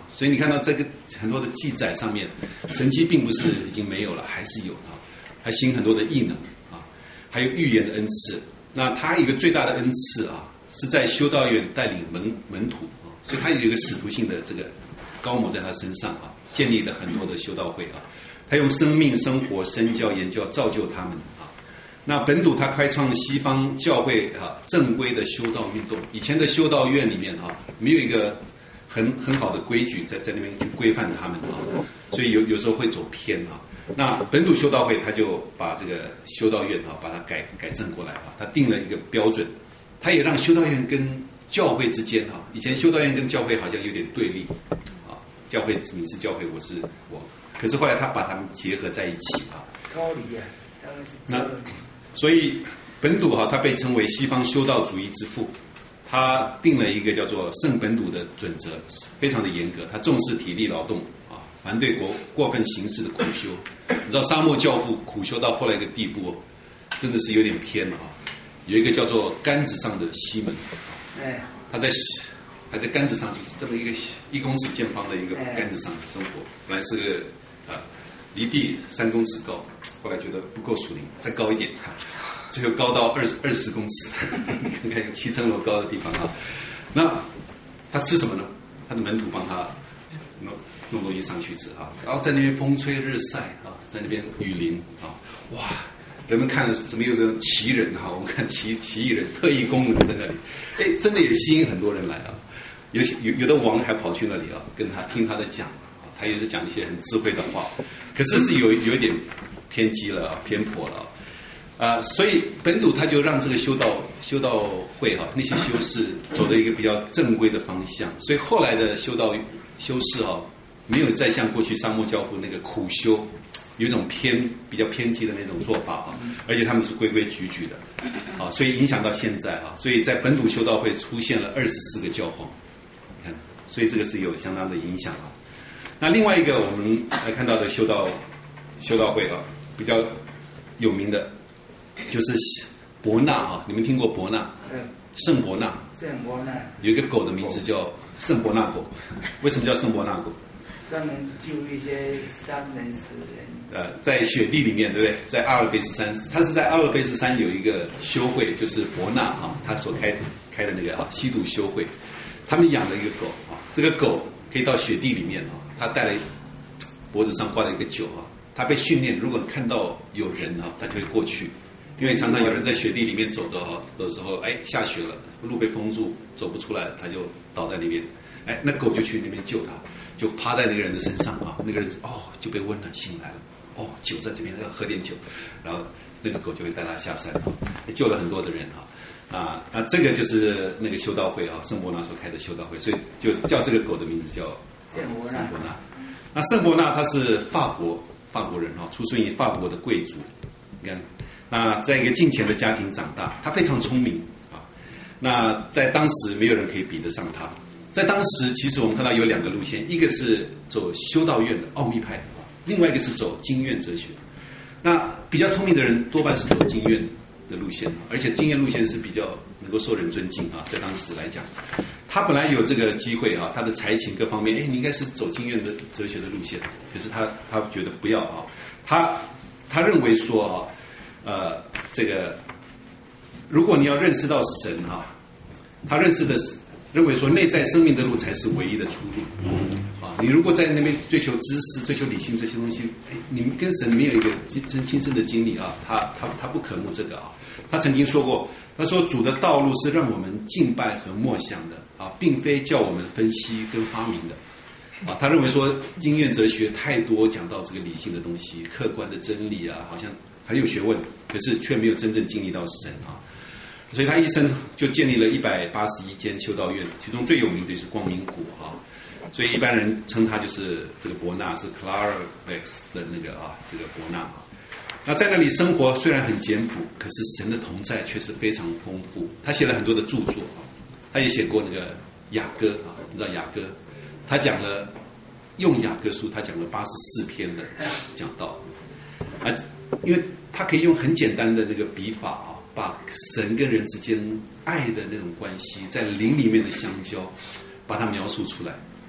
所以你看到这个很多的记载上面，神迹并不是已经没有了，还是有啊，还行很多的异能啊，还有预言的恩赐。那他一个最大的恩赐啊，是在修道院带领门门徒啊，所以他有一个使徒性的这个高模在他身上啊，建立了很多的修道会啊，他用生命、生活、身教、言教造就他们啊。那本笃他开创西方教会啊正规的修道运动，以前的修道院里面啊没有一个很很好的规矩在在那边去规范他们啊，所以有有时候会走偏啊。那本笃修道会他就把这个修道院啊把它改改正过来啊，他定了一个标准，他也让修道院跟教会之间啊，以前修道院跟教会好像有点对立啊，教会你是教会，我是我，可是后来他把他们结合在一起啊。 高离啊，当然是那所以本笃哈他被称为西方修道主义之父，他定了一个叫做圣本笃的准则，非常的严格，他重视体力劳动啊，反对过过分形式的苦修。你知道沙漠教父苦修到后来一个地步，真的是有点偏了啊。有一个叫做杆子上的西门， 哎， 他在还在杆子上，就是这么一个一公尺见方的一个杆子上生活，本来是个啊离地三公尺高，后来觉得不够属灵，再高一点，最后高到二十二十公尺，看看有七层楼高的地方啊。那他吃什么呢？他的门徒帮他弄弄东西上去吃啊，然后在那边风吹日晒啊，在那边雨淋啊，哇！人们看了怎么有个奇人哈，我们看奇奇异人特异功能在那里，哎，真的也吸引很多人来啊。有有有的王还跑去那里啊，跟他听他的讲啊，他也是讲一些很智慧的话，可是是有有一点偏激了啊，偏颇了啊、呃，所以本笃他就让这个修道修道会哈、啊，那些修士走了一个比较正规的方向，所以后来的修道修士啊，没有再像过去沙漠教父那个苦修。有一种偏比较偏激的那种做法啊，而且他们是规规矩矩的啊，所以影响到现在啊，所以在本笃修道会出现了二十四个教皇，你看，所以这个是有相当的影响啊。那另外一个我们来看到的修道修道会啊，比较有名的就是伯纳啊，你们听过伯纳？ 嗯， 圣伯纳。 圣伯纳有一个狗的名字叫圣伯纳狗，为什么叫圣伯纳狗？ 专门救一些伤人死人。 呃，在雪地里面，对不对？在阿尔卑斯山，他是在阿尔卑斯山有一个修会，就是伯纳啊，他所开开的那个啊西毒修会，他们养了一个狗啊，这个狗可以到雪地里面啊，他带了脖子上挂了一个酒啊，他被训练，如果看到有人啊，他就会过去，因为常常有人在雪地里面走着啊，有时候哎下雪了，路被封住，走不出来，他就倒在那边，哎，那狗就去那边救他。就趴在那个人的身上啊，那个人哦就被温暖醒来了，哦酒在这边要喝点酒，然后那个狗就会带他下山啊，也救了很多的人啊啊啊这个就是那个修道会啊，圣伯纳所开的修道会，所以就叫这个狗的名字叫圣伯纳。那圣伯纳他是法国法国人啊，出生于法国的贵族，你看，那在一个敬虔的家庭长大，他非常聪明啊，那在当时没有人可以比得上他。在当时，其实我们看到有两个路线，一个是走修道院的奥秘派的，另外一个是走经院哲学。那比较聪明的人多半是走经院的路线，而且经院路线是比较能够受人尊敬啊，在当时来讲，他本来有这个机会啊，他的才情各方面，哎，你应该是走经院的哲学的路线，可是他他觉得不要啊，他他认为说啊，呃，这个如果你要认识到神啊，他认识的是。认为说内在生命的路才是唯一的出路，啊，你如果在那边追求知识、追求理性这些东西，哎，你们跟神没有一个真亲身的经历啊，他他他不可慕这个啊。他曾经说过，他说主的道路是让我们敬拜和默想的啊，并非叫我们分析跟发明的，啊，他认为说经验哲学太多讲到这个理性的东西、客观的真理啊，好像很有学问，可是却没有真正经历到神啊。所以他一生就建立了一百八十一间修道院，其中最有名的就是光明谷啊，所以一般人称他就是这个伯纳，是 Clairvaux 的那个啊，这个伯纳啊。那在那里生活虽然很简朴，可是神的同在却是非常丰富。他写了很多的著作啊，他也写过那个雅歌啊，你知道雅歌，他讲了用雅歌书，他讲了八十四篇的讲道啊，因为他可以用很简单的那个笔法啊。把神跟人之间爱的那种关系，在灵里面的相交，把它描述出来。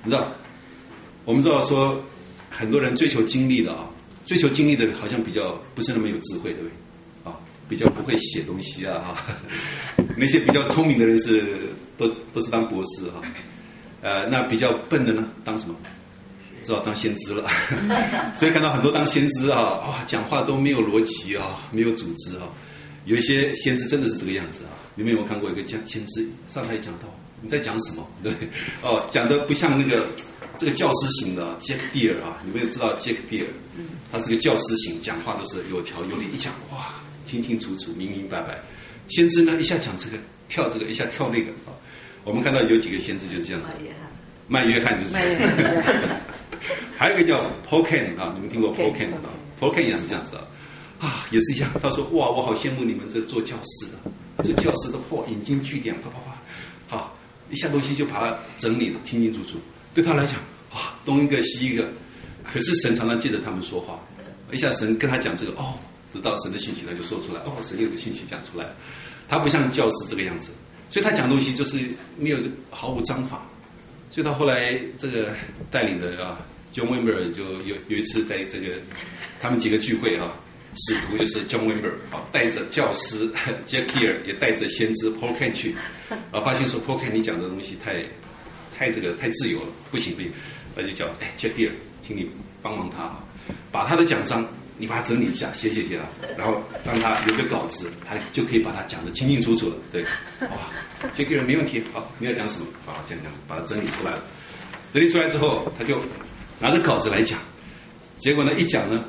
你知道，我们知道说很多人追求经历的啊，追求经历的好像比较不是那么有智慧，对不对？啊，比较不会写东西啊哈。那些比较聪明的人是都都是当博士哈，呃，那比较笨的呢，当什么？知道当先知了。所以看到很多当先知啊，哇，讲话都没有逻辑啊，没有组织啊。有一些先知真的是这个样子啊。你们有没有看过一个讲先知上台讲到你在讲什么？对不对？哦，讲的不像那个这个教师型的 Jack Deere 啊，你们有知道 Jack Deere？他是个教师型，讲话都是有条有理，一讲哇清清楚楚、明明白白。先知呢，一下讲这个跳这个，一下跳那个啊。我们看到有几个先知就是这样子。麦约翰就是这样。还有一个叫 Pocan 啊，你们听过 Pocan 啊 ？Pocan 也是这样子啊，啊，也是一样。他说哇，我好羡慕你们这做教师的，这教师的破引经据典，啪啪啪，好，一下东西就把它整理的清清楚楚。对他来讲，哇，东一个西一个。可是神常常借着他们说话，一下神跟他讲这个，哦，得到神的信息他就说出来，哦，神有个信息讲出来，他不像教师这个样子，所以他讲东西就是没有毫无章法。所以他后来这个带领的啊 ，John Wimber 就有有一次在这个他们几个聚会啊，使徒就是 John Wimber 啊，带着教师 Jack Deere 也带着先知 Paul Cain 去，啊，发现说 Paul Cain 你讲的东西太太这个太自由了，不行不行，他就叫哎 Jack Deere， 请你帮忙他啊，把他的讲章你把它整理一下，写写写啊，然后让他有个稿子，他就可以把它讲得清清楚楚了，对，哇。这个人没问题，好，你要讲什么？好，讲讲，把它整理出来了。整理出来之后，他就拿着稿子来讲。结果呢，一讲呢，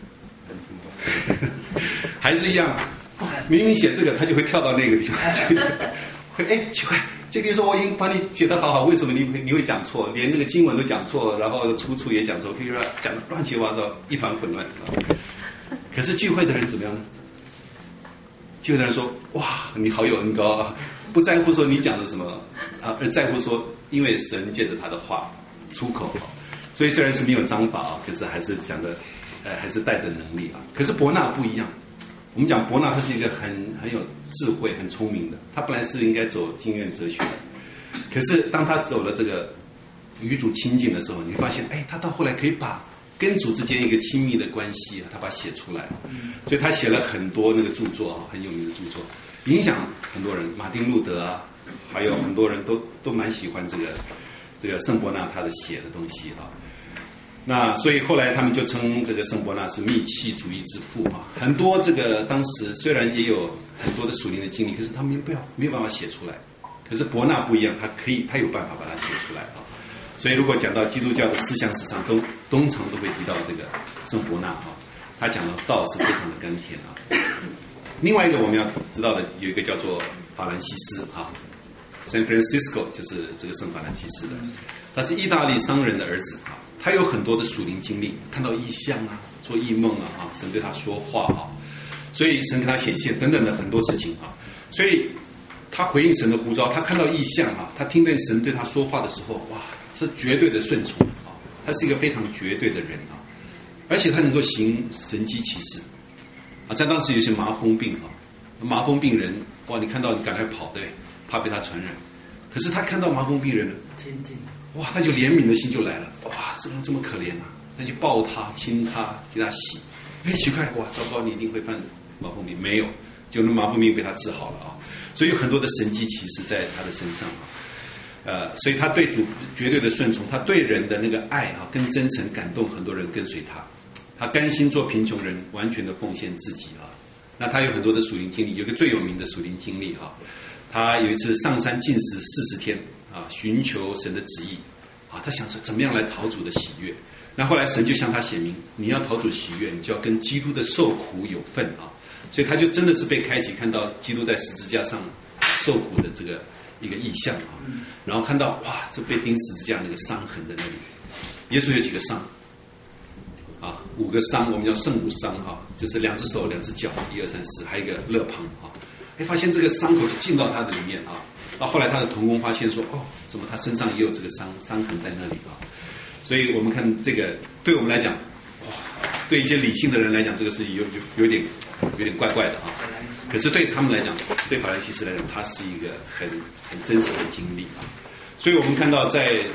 还是一样，明明写这个，他就会跳到那个地方去。哎，奇怪，这个说我已经帮你写得好好，为什么你你会讲错？连那个经文都讲错，然后出处也讲错，可以说讲得乱七八糟，一团混乱。可是聚会的人怎么样呢？聚会的人说：“哇，你好有恩高啊！”不在乎说你讲的什么啊，而在乎说，因为神借着他的话出口，所以虽然是没有章法啊，可是还是讲的，呃，还是带着能力啊。可是伯纳不一样，我们讲伯纳他是一个很很有智慧、很聪明的，他本来是应该走经验哲学的，可是当他走了这个与主亲近的时候，你会发现，哎，他到后来可以把跟主之间一个亲密的关系啊，他把它写出来，所以他写了很多那个著作啊，很有名的著作。影响很多人，马丁路德啊，还有很多人都都蛮喜欢这个这个圣伯纳他的写的东西啊。那所以后来他们就称这个圣伯纳是密契主义之父啊。很多这个当时虽然也有很多的属灵的经历，可是他们不要没有办法写出来。可是伯纳不一样，他可以他有办法把它写出来啊。所以如果讲到基督教的思想史上，都通常都会提到这个圣伯纳啊，他讲的道是非常的甘甜啊。另外一个我们要知道的有一个叫做法兰西斯啊 ，San Francisco 就是这个圣法兰西斯的，他是意大利商人的儿子啊，他有很多的属灵经历，看到异象啊，做异梦啊，啊，神对他说话啊，所以神跟他显现等等的很多事情啊，所以他回应神的呼召，他看到异象啊，他听见神对他说话的时候，哇，是绝对的顺从啊，他是一个非常绝对的人啊，而且他能够行神迹奇事。啊，在当时有些麻风病啊，麻风病人哇，你看到你赶快跑，对，怕被他传染。可是他看到麻风病人了，哇，他就怜悯的心就来了，哇，怎么这么可怜啊？他就抱他、亲他、给他洗。哎，奇怪，哇，糟糕，你一定会犯麻风病，没有，就那麻风病被他治好了啊。所以有很多的神迹奇事在他的身上啊。呃，所以他对主绝对的顺从，他对人的那个爱啊，跟真诚感动很多人跟随他。他甘心做贫穷人，完全的奉献自己啊。那他有很多的属灵经历，有个最有名的属灵经历啊。他有一次上山禁食四十天啊，寻求神的旨意啊。他想说怎么样来讨主的喜悦。那后来神就向他显明，你要讨主喜悦，你就要跟基督的受苦有份啊。所以他就真的是被开启，看到基督在十字架上受苦的这个一个意象啊。然后看到哇，这被钉十字架那个伤痕的那里，耶稣有几个伤？啊，五个伤，我们叫圣五伤哈，就是两只手、两只脚，一二三四，还有一个肋旁啊。哎，发现这个伤口就进到他的里面啊。到后来他的同工发现说，哦，怎么他身上也有这个伤伤痕在那里啊？所以我们看这个，对我们来讲，哇，对一些理性的人来讲，这个是有有有点有点怪怪的啊。可是对他们来讲，对法兰西斯来讲，它是一个很很真实的经历啊。所以我们看到在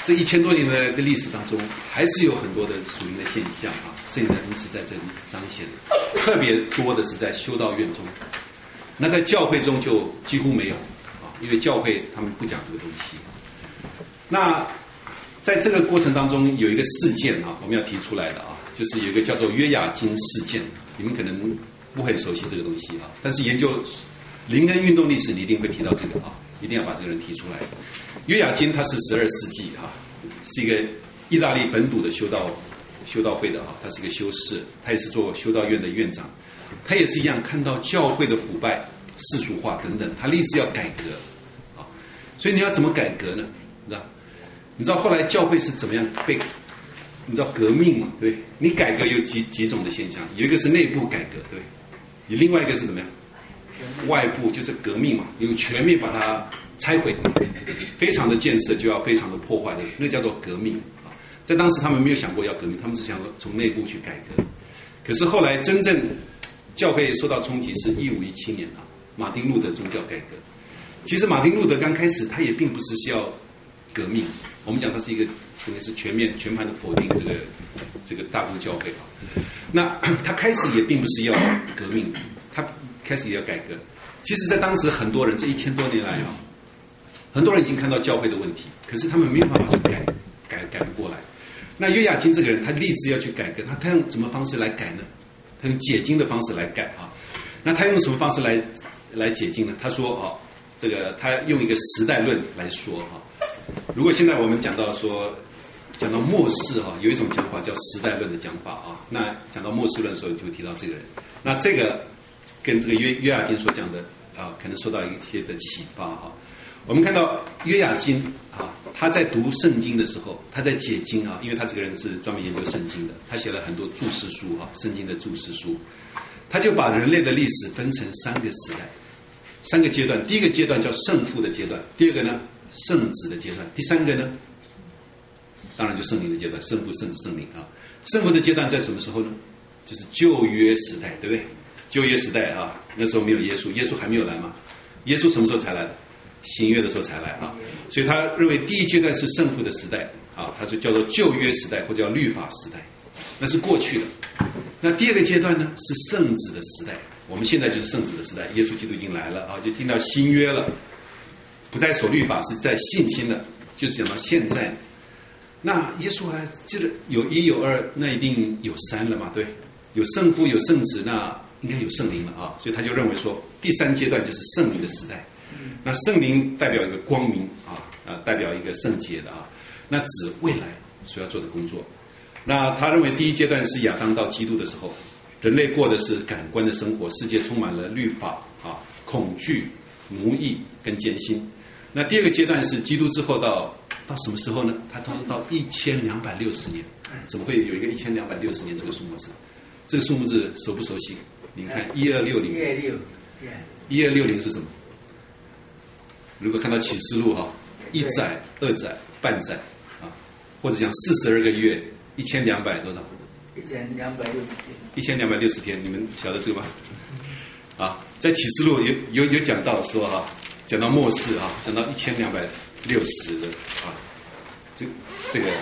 这一千多年的的历史当中，还是有很多的属灵的现象啊，圣灵的恩赐在这里彰显，特别多的是在修道院中，那在教会中就几乎没有啊，因为教会他们不讲这个东西。那在这个过程当中有一个事件啊，我们要提出来的啊，就是有一个叫做约雅斤事件，你们可能不很熟悉这个东西啊，但是研究灵恩运动历史，你一定会提到这个啊，一定要把这个人提出来。约雅斤他是十二世纪啊，是一个意大利本笃的修道修道会的啊，他是一个修士，他也是做修道院的院长，他也是一样看到教会的腐败、世俗化等等，他立志要改革啊。所以你要怎么改革呢？你知道？你知道后来教会是怎么样被？你知道革命嘛？对，你改革有几几种的现象，有一个是内部改革，对，你另外一个是怎么样？外部就是革命嘛，用全面把它拆毁，非常的建设就要非常的破坏的，那叫做革命啊。在当时他们没有想过要革命，他们只想从内部去改革。可是后来真正教会受到冲击是一五一七年啊，马丁路德宗教改革。其实马丁路德刚开始他也并不是需要革命，我们讲他是一个可能是全面全盘的否定这个这个大公教会啊。那他开始也并不是要革命，他开始也要改革。其实在当时很多人这一千多年来啊，很多人已经看到教会的问题，可是他们没有办法去改改改不过来。那约雅斤这个人他立志要去改革，他他用什么方式来改呢？他用解经的方式来改啊。那他用什么方式来来解经呢？他说啊，这个他用一个时代论来说哈。如果现在我们讲到说讲到末世哈，有一种讲法叫时代论的讲法啊。那讲到末世论的时候，就会提到这个人。那这个跟这个约约雅斤所讲的啊，可能受到一些的启发啊。我们看到约雅斤啊，他在读圣经的时候，他在解经啊，因为他这个人是专门研究圣经的，他写了很多注释书啊，圣经的注释书，他就把人类的历史分成三个时代、三个阶段。第一个阶段叫圣父的阶段，第二个呢圣子的阶段，第三个呢，当然就圣灵的阶段，圣父、圣子、圣灵啊。圣父的阶段在什么时候呢？就是旧约时代，对不对？旧约时代啊，那时候没有耶稣，耶稣还没有来嘛。耶稣什么时候才来的？新约的时候才来啊。所以他认为第一阶段是圣父的时代啊，他就叫做旧约时代或者叫律法时代，那是过去的。那第二个阶段呢是圣子的时代，我们现在就是圣子的时代，耶稣基督已经来了啊，就进到新约了，不再守律法，是在信心的，就是讲到现在。那耶稣还就是有一有二，那一定有三了嘛？对，有圣父有圣子，那应该有圣灵了啊。所以他就认为说，第三阶段就是圣灵的时代。那圣灵代表一个光明啊，啊，代表一个圣洁的啊，那指未来所要做的工作。那他认为第一阶段是亚当到基督的时候，人类过的是感官的生活，世界充满了律法啊、恐惧、奴役跟艰辛。那第二个阶段是基督之后到到什么时候呢？他到到一千两百六十年，怎么会有一个一千两百六十年这个数目字？这个数目字熟不熟悉？你看一二六零，一二六，一二六零是什么？如果看到启示录哈，一载、二载、半载啊，或者讲四十二个月，一千两百多少？ 一千两百六十天。一千两百六十天，你们晓得这个吗？啊，在启示录有有有讲到说哈、啊，讲到末世啊，讲到一千两百六十的啊，这这个。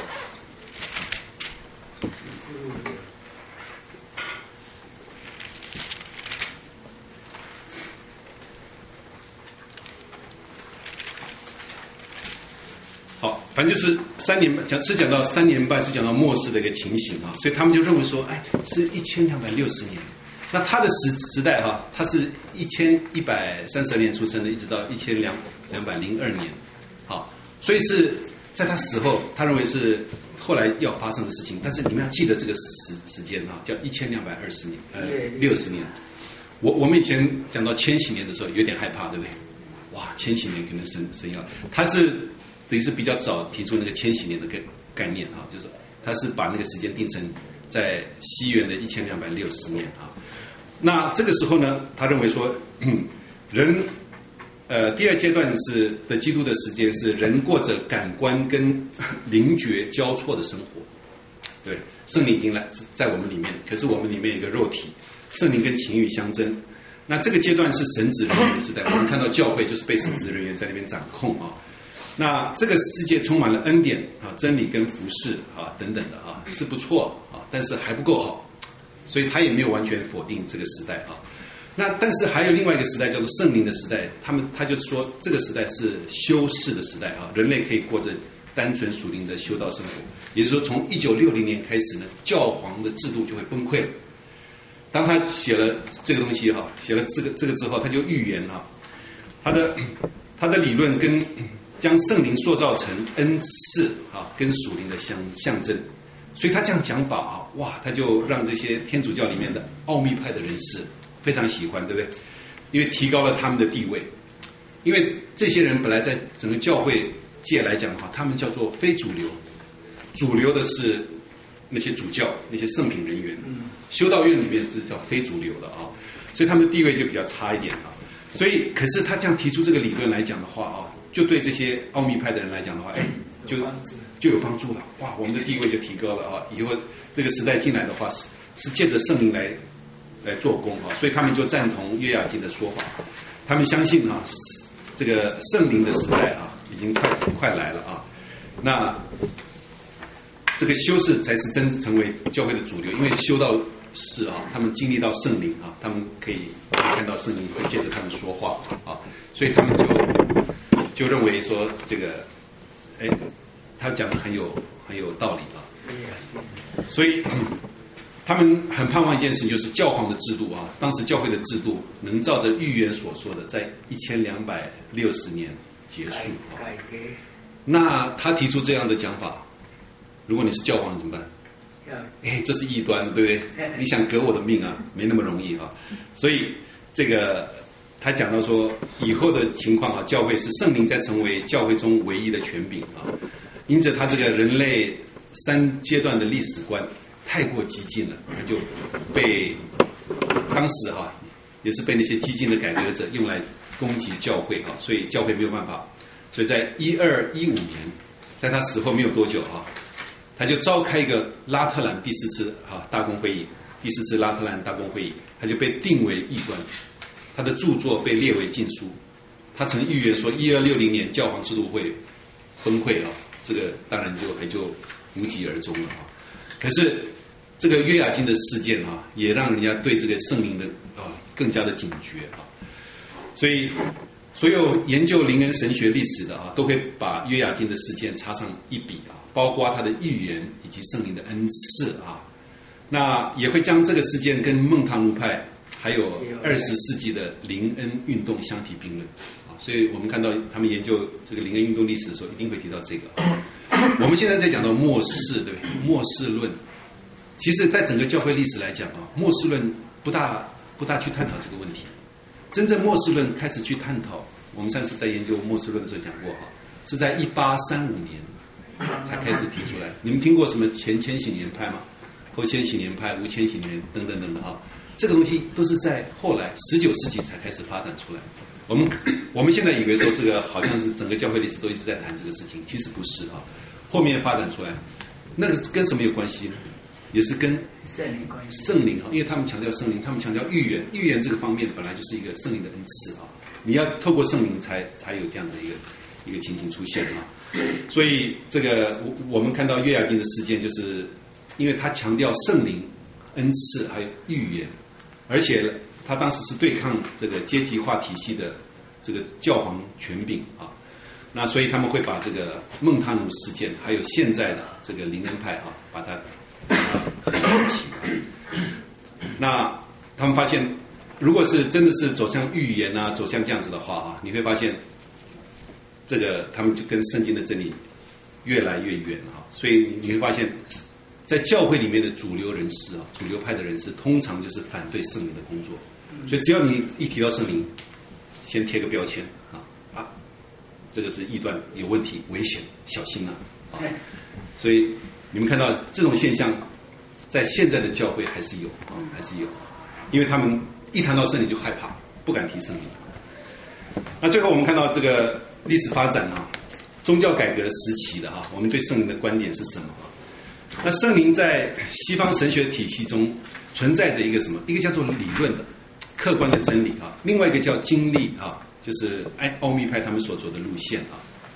好，反正就是三年半，讲是讲到三年半，是讲到末世的一个情形啊，所以他们就认为说，哎，是一千两百六十年。那他的时时代哈、啊，他是一千一百三十二年出生的，一直到一千两两百零二年，好，所以是在他死后，他认为是后来要发生的事情。但是你们要记得这个时时间啊，叫一千两百二十年，呃，六十年。我我们以前讲到千禧年的时候，有点害怕，对不对？哇，千禧年可能神神要，他是。等于是比较早提出那个千禧年的概概念啊，就是他是把那个时间定成在西元的一千两百六十年啊。那这个时候呢，他认为说，嗯、人呃第二阶段是的基督的时间是人过着感官跟灵觉交错的生活。对，圣灵已经来在我们里面，可是我们里面有一个肉体，圣灵跟情欲相争。那这个阶段是神职人员的时代，我们看到教会就是被神职人员在那边掌控啊。 那这个世界充满了恩典啊、真理跟服饰啊等等的啊，是不错啊，但是还不够好，所以他也没有完全否定这个时代啊。那但是还有另外一个时代叫做圣灵的时代，他们他就说这个时代是修士的时代啊，人类可以过着单纯属灵的修道生活，也就是说从一九六零年开始呢，教皇的制度就会崩溃了。当他写了这个东西哈，写了这个这个之后，他就预言哈，他的他的理论跟将圣灵塑造成恩赐啊，跟属灵的相象征，所以他这样讲法啊，哇，他就让这些天主教里面的奥秘派的人士非常喜欢，对不对？因为提高了他们的地位，因为这些人本来在整个教会界来讲的话，他们叫做非主流，主流的是那些主教、那些圣品人员，修道院里面是叫非主流的啊，所以他们的地位就比较差一点啊。所以，可是他这样提出这个理论来讲的话啊，就对这些奥秘派的人来讲的话，哎，就就有帮助了。哇，我们的地位就提高了啊！以后这个时代进来的话，是是借着圣灵来来做工啊，所以他们就赞同约雅斤的说法，他们相信啊，这个圣灵的时代啊，已经快快来了啊。那这个修士才是真成为教会的主流，因为修道士啊，他们经历到圣灵啊，他们可以看到圣灵会借着他们说话啊，所以他们就就认为说这个，哎，他讲的很有很有道理啊，所以、嗯、他们很盼望一件事情，就是教皇的制度啊，当时教会的制度能照着预言所说的，在一千两百六十年结束啊。那他提出这样的讲法，如果你是教皇怎么办？哎，这是异端，对不对？你想革我的命啊，没那么容易啊。所以这个他讲到说，以后的情况啊，教会是圣灵在成为教会中唯一的权柄啊。因着他这个人类三阶段的历史观太过激进了，他就被当时啊也是被那些激进的改革者用来攻击教会啊，所以教会没有办法。所以在一二一五年，在他死后没有多久啊。他就召开一个拉特兰第四次啊大公会议，第四次拉特兰大公会议，他就被定为异端，他的著作被列为禁书。他曾预言说，一二六零年教皇制度会崩溃啊，这个当然就还就无疾而终了啊。可是这个约雅斤的事件啊，也让人家对这个圣灵的啊更加的警觉啊。所以所有研究灵恩神学历史的啊，都会把约雅斤的事件插上一笔啊。包括他的预言以及圣灵的恩赐啊，那也会将这个事件跟孟塔努派还有二十世纪的灵恩运动相提并论啊，所以我们看到他们研究这个灵恩运动历史的时候，一定会提到这个啊。我们现在在讲到末世，对不对？末世论，其实在整个教会历史来讲啊，末世论不大不大去探讨这个问题。真正末世论开始去探讨，我们上次在研究末世论的时候讲过哈，是在一八三五年。才开始提出来。你们听过什么前千禧年派吗？后千禧年派、无千禧年等等等等啊，这个东西都是在后来十九世纪才开始发展出来。我们我们现在以为说这个好像是整个教会历史都一直在谈这个事情，其实不是啊。后面发展出来，那个跟什么有关系呢？也是跟圣灵关系。圣灵啊，因为他们强调圣灵，他们强调预言，预言这个方面本来就是一个圣灵的恩赐啊。你要透过圣灵才才有这样的一个一个情形出现啊。所以这个我我们看到约雅斤的事件，就是因为他强调圣灵、恩赐还有预言，而且他当时是对抗这个阶级化体系的这个教皇权柄啊。那所以他们会把这个孟塔努事件，还有现在的这个灵恩派啊，把它合在一起。那他们发现，如果是真的是走向预言啊，走向这样子的话啊，你会发现。这个他们就跟圣经的真理越来越远啊，所以你会发现，在教会里面的主流人士啊，主流派的人士，通常就是反对圣灵的工作。所以只要你一提到圣灵，先贴个标签啊啊，这个是异端，有问题，危险，小心啊啊！所以你们看到这种现象，在现在的教会还是有啊，还是有，因为他们一谈到圣灵就害怕，不敢提圣灵。那最后我们看到这个。历史发展啊，宗教改革时期的啊，我们对圣灵的观点是什么？那圣灵在西方神学体系中存在着一个什么？一个叫做理论的、客观的真理啊，另外一个叫经历啊，就是哎奥秘派他们所走的路线啊。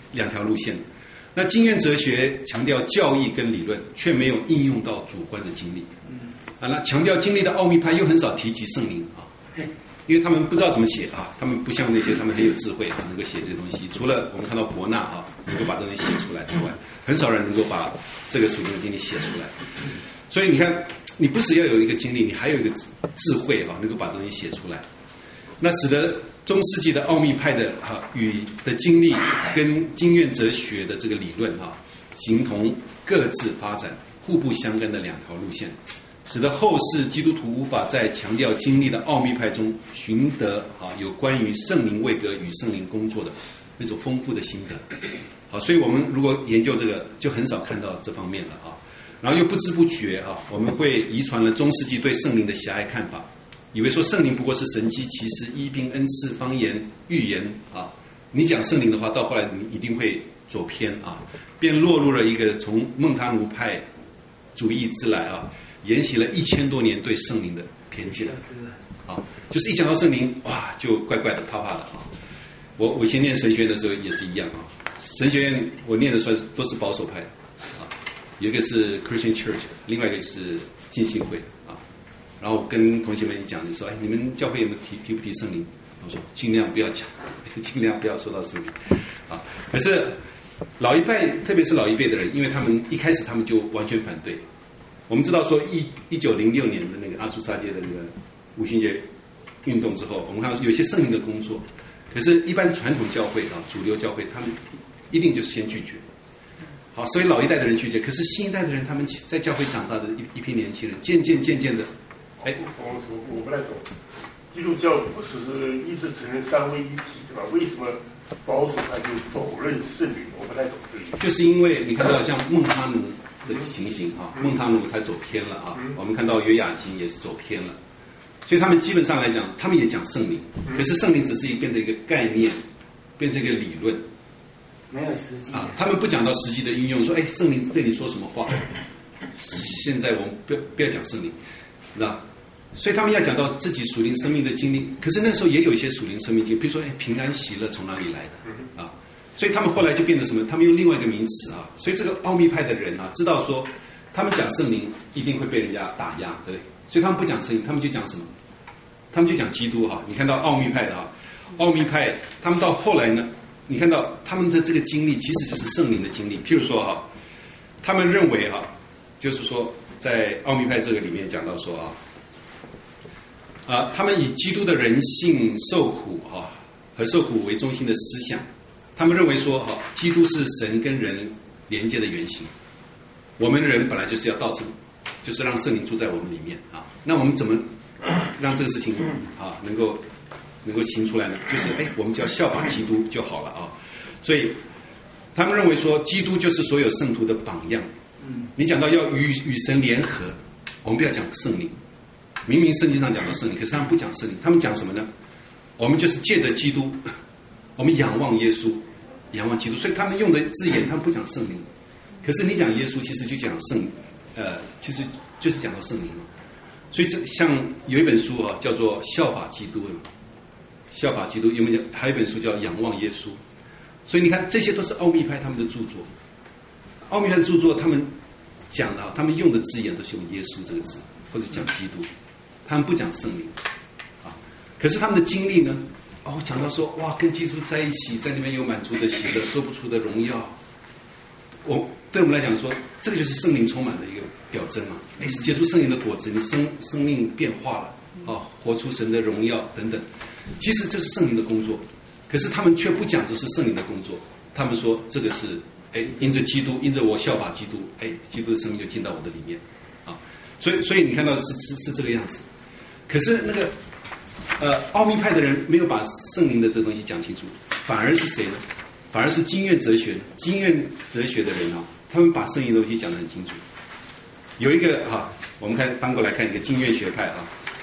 两条路线。那经验哲学强调教义跟理论，却没有应用到主观的经历。啊，那强调经历的奥秘派又很少提及圣灵啊，因为他们不知道怎么写啊，他们不像那些他们很有智慧啊，能够写这些东西。除了我们看到伯纳啊，能够把这东西写出来之外，很少人能够把这个属灵的经历写出来。所以你看，你不只要有一个经历，你还有一个智慧啊，能够把东西写出来。那使得中世纪的奥秘派的哈、啊、与的经历跟经验哲学的这个理论哈、啊，形同各自发展、互不相干的两条路线，使得后世基督徒无法在强调经历的奥秘派中寻得啊有关于圣灵位格与圣灵工作的那种丰富的心得。好，所以我们如果研究这个，就很少看到这方面了啊。然后又不知不觉啊，我们会遗传了中世纪对圣灵的狭隘看法。以为说圣灵不过是神迹、奇事、医病、恩赐、方言、预言啊！你讲圣灵的话，到后来你一定会走偏啊，便落入了一个从孟他努派主义之来啊，沿袭了一千多年对圣灵的偏见啊，就是一讲到圣灵，哇，就怪怪的、怕怕的啊！我我以前念神学院的时候也是一样啊，神学院我念的算是都是保守派啊，有一个是 Christian Church， 另外一个是浸信会。然后跟同学们讲，你说，哎，你们教会有没有提提不提圣灵？我说尽量不要讲，尽量不要说到圣灵，啊。可是老一辈，特别是老一辈的人，因为他们一开始他们就完全反对。我们知道说一一九零六年的那个阿苏沙街的那个五旬节运动之后，我们看到有些圣灵的工作，可是，一般传统教会啊，主流教会，他们一定就是先拒绝。好，所以老一代的人拒绝，可是新一代的人，他们在教会长大的一一批年轻人，渐渐渐渐的。哎， 我我我不太懂，基督教不是一直承认三位一体对吧？为什么保守派就否认圣灵？我不太懂这个。 就是因为你看到像孟他努的情形啊，孟他努他走偏了啊，我们看到约雅斤也是走偏了，所以他们基本上来讲，他们也讲圣灵，可是圣灵只是一变成一个概念，变成一个理论， 没有实际啊，他们不讲到实际的运用，说哎，圣灵对你说什么话？现在我们不要不要讲圣灵，那。所以他们要讲到自己属灵生命的经历，可是那时候也有一些属灵生命经历，比如说，哎，平安喜乐从哪里来的啊？所以他们后来就变成什么？他们用另外一个名词啊。所以这个奥秘派的人啊，知道说他们讲圣灵一定会被人家打压，对不对？所以他们不讲圣灵，他们就讲什么？他们就讲基督哈。你看到奥秘派的啊，奥秘派他们到后来呢，你看到他们的这个经历其实就是圣灵的经历。譬如说哈，他们认为哈，就是说在奥秘派这个里面讲到说啊。啊，他们以基督的人性受苦啊和受苦为中心的思想，他们认为说啊，基督是神跟人连接的原型。我们人本来就是要道成，就是让圣灵住在我们里面啊。那我们怎么让这个事情啊能够能够行出来呢？就是哎，我们只要效法基督就好了啊。所以他们认为说，基督就是所有圣徒的榜样。你讲到要与与神联合，我们不要讲圣灵。明明圣经上讲到圣灵，可是他们不讲圣灵，他们讲什么呢？我们就是借着基督，我们仰望耶稣，仰望基督，所以他们用的字眼，他们不讲圣灵。可是你讲耶稣，其实就讲圣，呃，其实就是讲到圣灵嘛。所以这像有一本书啊，叫做《效法基督》，效法基督，有没有？还有一本书叫《仰望耶稣》。所以你看，这些都是奥秘派他们的著作。奥秘派的著作，他们讲的，他们用的字眼都是用耶稣这个字，或者讲基督。他们不讲圣灵，啊，可是他们的经历呢？哦，讲到说，哇，跟基督在一起，在那边有满足的喜乐，说不出的荣耀。我对我们来讲说，这个就是圣灵充满的一个表征嘛。哎，是结出圣灵的果子，你生生命变化了，啊，活出神的荣耀等等。其实这是圣灵的工作，可是他们却不讲这是圣灵的工作。他们说这个是，哎，因着基督，因着我效法基督，哎，基督的生命就进到我的里面，啊，所以所以你看到是是是这个样子。可是那个，呃，奥秘派的人没有把圣灵的这个东西讲清楚，反而是谁呢？反而是经验哲学，经验哲学的人啊，他们把圣灵的东西讲得很清楚。有一个哈、啊，我们看翻过来看一个经验学派啊，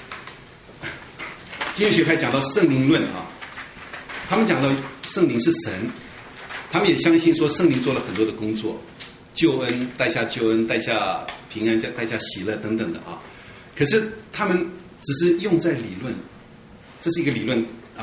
经验学派讲到圣灵论啊，他们讲到圣灵是神，他们也相信说圣灵做了很多的工作，救恩带下救恩，带下平安，带下喜乐等等的啊。可是他们只是用在理论，这是一个理论啊，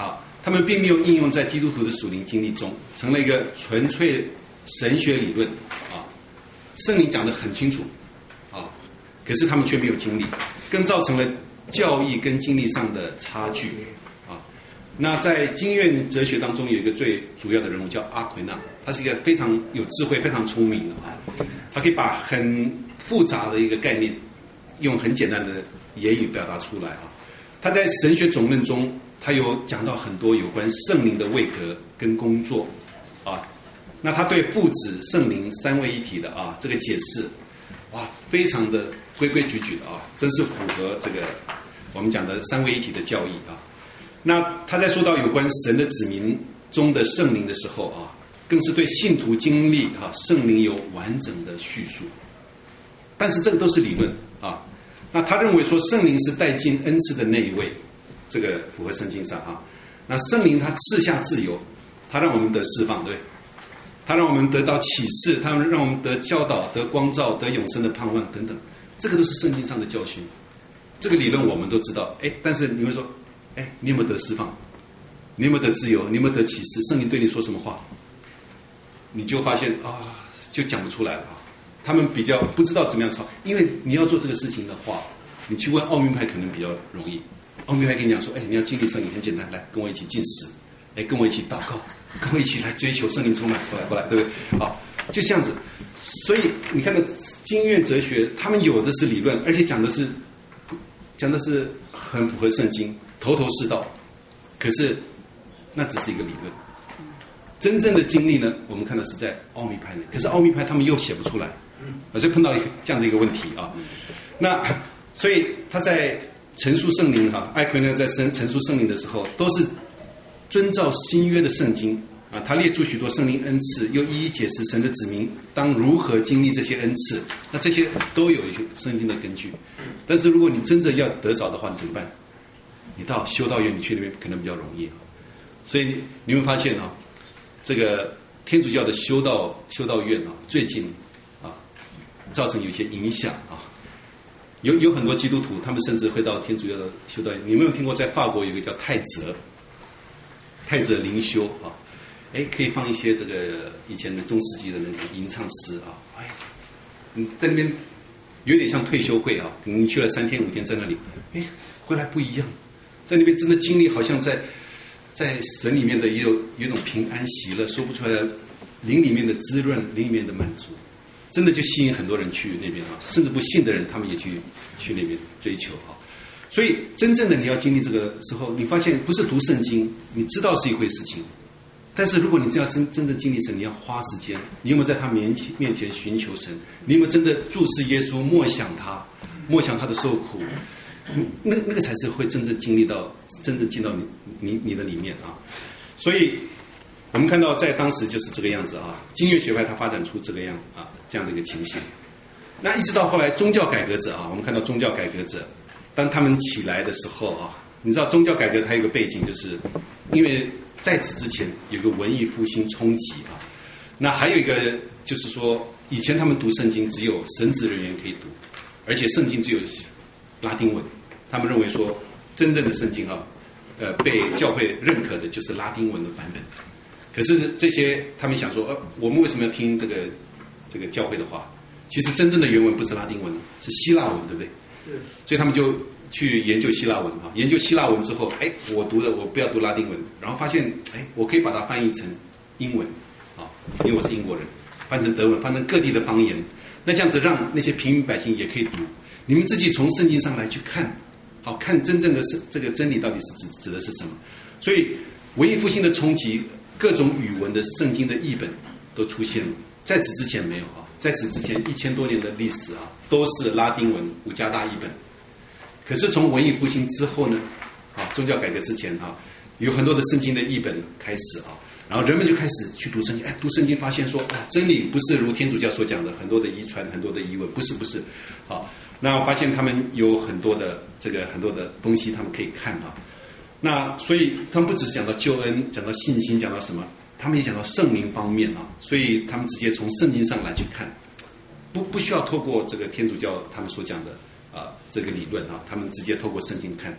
他们并没有应用在基督徒的属灵经历中，成了一个纯粹神学理论啊。圣灵讲得很清楚啊，可是他们却没有经历，更造成了教义跟经历上的差距啊。那在经院哲学当中有一个最主要的人物叫阿奎那，他是一个非常有智慧、非常聪明的啊，他可以把很复杂的一个概念用很简单的言语表达出来啊。他在神学总论中，他有讲到很多有关圣灵的位格跟工作啊。那他对父子圣灵三位一体的啊这个解释，哇，非常的规规矩矩的啊，真是符合这个我们讲的三位一体的教义啊。那他在说到有关神的子民中的圣灵的时候啊，更是对信徒经历啊圣灵有完整的叙述。但是这个都是理论啊。那他认为说圣灵是带进恩赐的那一位，这个符合圣经上啊。那圣灵他赐下自由，他让我们得释放，对不对？他让我们得到启示，他让我们得教导、得光照、得永生的盼望等等，这个都是圣经上的教训。这个理论我们都知道，哎，但是你会说，哎，你有没有得释放？你有没有得自由？你有没有得启示？圣灵对你说什么话？你就发现啊，就讲不出来了啊。他们比较不知道怎么样操，因为你要做这个事情的话，你去问奥秘派可能比较容易。奥秘派跟你讲说，哎，你要经历圣灵很简单，来跟我一起进食，哎，跟我一起祷告。跟我一起来追求圣灵充满，过来过来，对不对？好，就这样子。所以你看到经院哲学，他们有的是理论，而且讲的是讲的是很符合圣经，头头是道。可是那只是一个理论，真正的经历呢，我们看到是在奥秘派内。可是奥秘派他们又写不出来，啊，所以碰到一个这样的一个问题啊。那所以他在陈述圣灵哈，艾奎呢在陈陈述圣灵的时候，都是遵照新约的圣经啊，他列出许多圣灵恩赐，又一一解释神的子民当如何经历这些恩赐。那这些都有一些圣经的根据。但是如果你真的要得着的话，你怎么办？你到修道院，你去那边可能比较容易。所以你会发现啊，这个天主教的修道修道院啊，最近啊，造成有一些影响啊。有有很多基督徒，他们甚至会到天主教的修道院。你有没有听过在法国有一个叫泰泽？泰泽灵修啊，哎，可以放一些这个以前的中世纪的那种吟唱诗啊，哎，你在那边有点像退休会啊，你去了三天五天在那里，哎，回来不一样，在那边真的经历好像在在神里面的也有有一种平安喜乐，说不出来的灵里面的滋润，灵里面的满足，真的就吸引很多人去那边啊，甚至不信的人他们也去去那边追求啊。所以真正的你要经历这个时候，你发现不是读圣经，你知道是一回事情，但是如果你真要真真正经历神，你要花时间。你有没有在他面前面前寻求神？你有没有真的注视耶稣，默想他，默想他的受苦？那那个才是会真正经历到，真正进到你你你的里面啊。所以我们看到在当时就是这个样子啊，经院学派它发展出这个样啊这样的一个情形。那一直到后来宗教改革者啊，我们看到宗教改革者。当他们起来的时候啊，你知道宗教改革它有一个背景，就是因为在此之前有个文艺复兴冲击啊。那还有一个就是说，以前他们读圣经只有神职人员可以读，而且圣经只有拉丁文。他们认为说，真正的圣经啊，呃，被教会认可的就是拉丁文的版本。可是这些他们想说，呃，我们为什么要听这个这个教会的话？其实真正的原文不是拉丁文，是希腊文，对不对？所以他们就去研究希腊文啊，研究希腊文之后，哎，我读的我不要读拉丁文，然后发现，哎，我可以把它翻译成英文啊，因为我是英国人，翻成德文，翻成各地的方言，那这样子让那些平民百姓也可以读。你们自己从圣经上来去看，好看真正的是这个真理到底是指指的是什么？所以文艺复兴的冲击，各种语文的圣经的译本都出现了，在此之前没有啊。在此之前一千多年的历史啊，都是拉丁文五加大译本。可是从文艺复兴之后呢，啊，宗教改革之前啊，有很多的圣经的译本开始啊，然后人们就开始去读圣经。哎，读圣经发现说，啊，真理不是如天主教所讲的很多的遗传、很多的疑问，不是不是。啊，那发现他们有很多的这个很多的东西，他们可以看啊。那所以他们不只是讲到救恩，讲到信心，讲到什么？他们也讲到圣灵方面啊，所以他们直接从圣经上来去看，不不需要透过这个天主教他们所讲的啊这个理论啊，他们直接透过圣经看。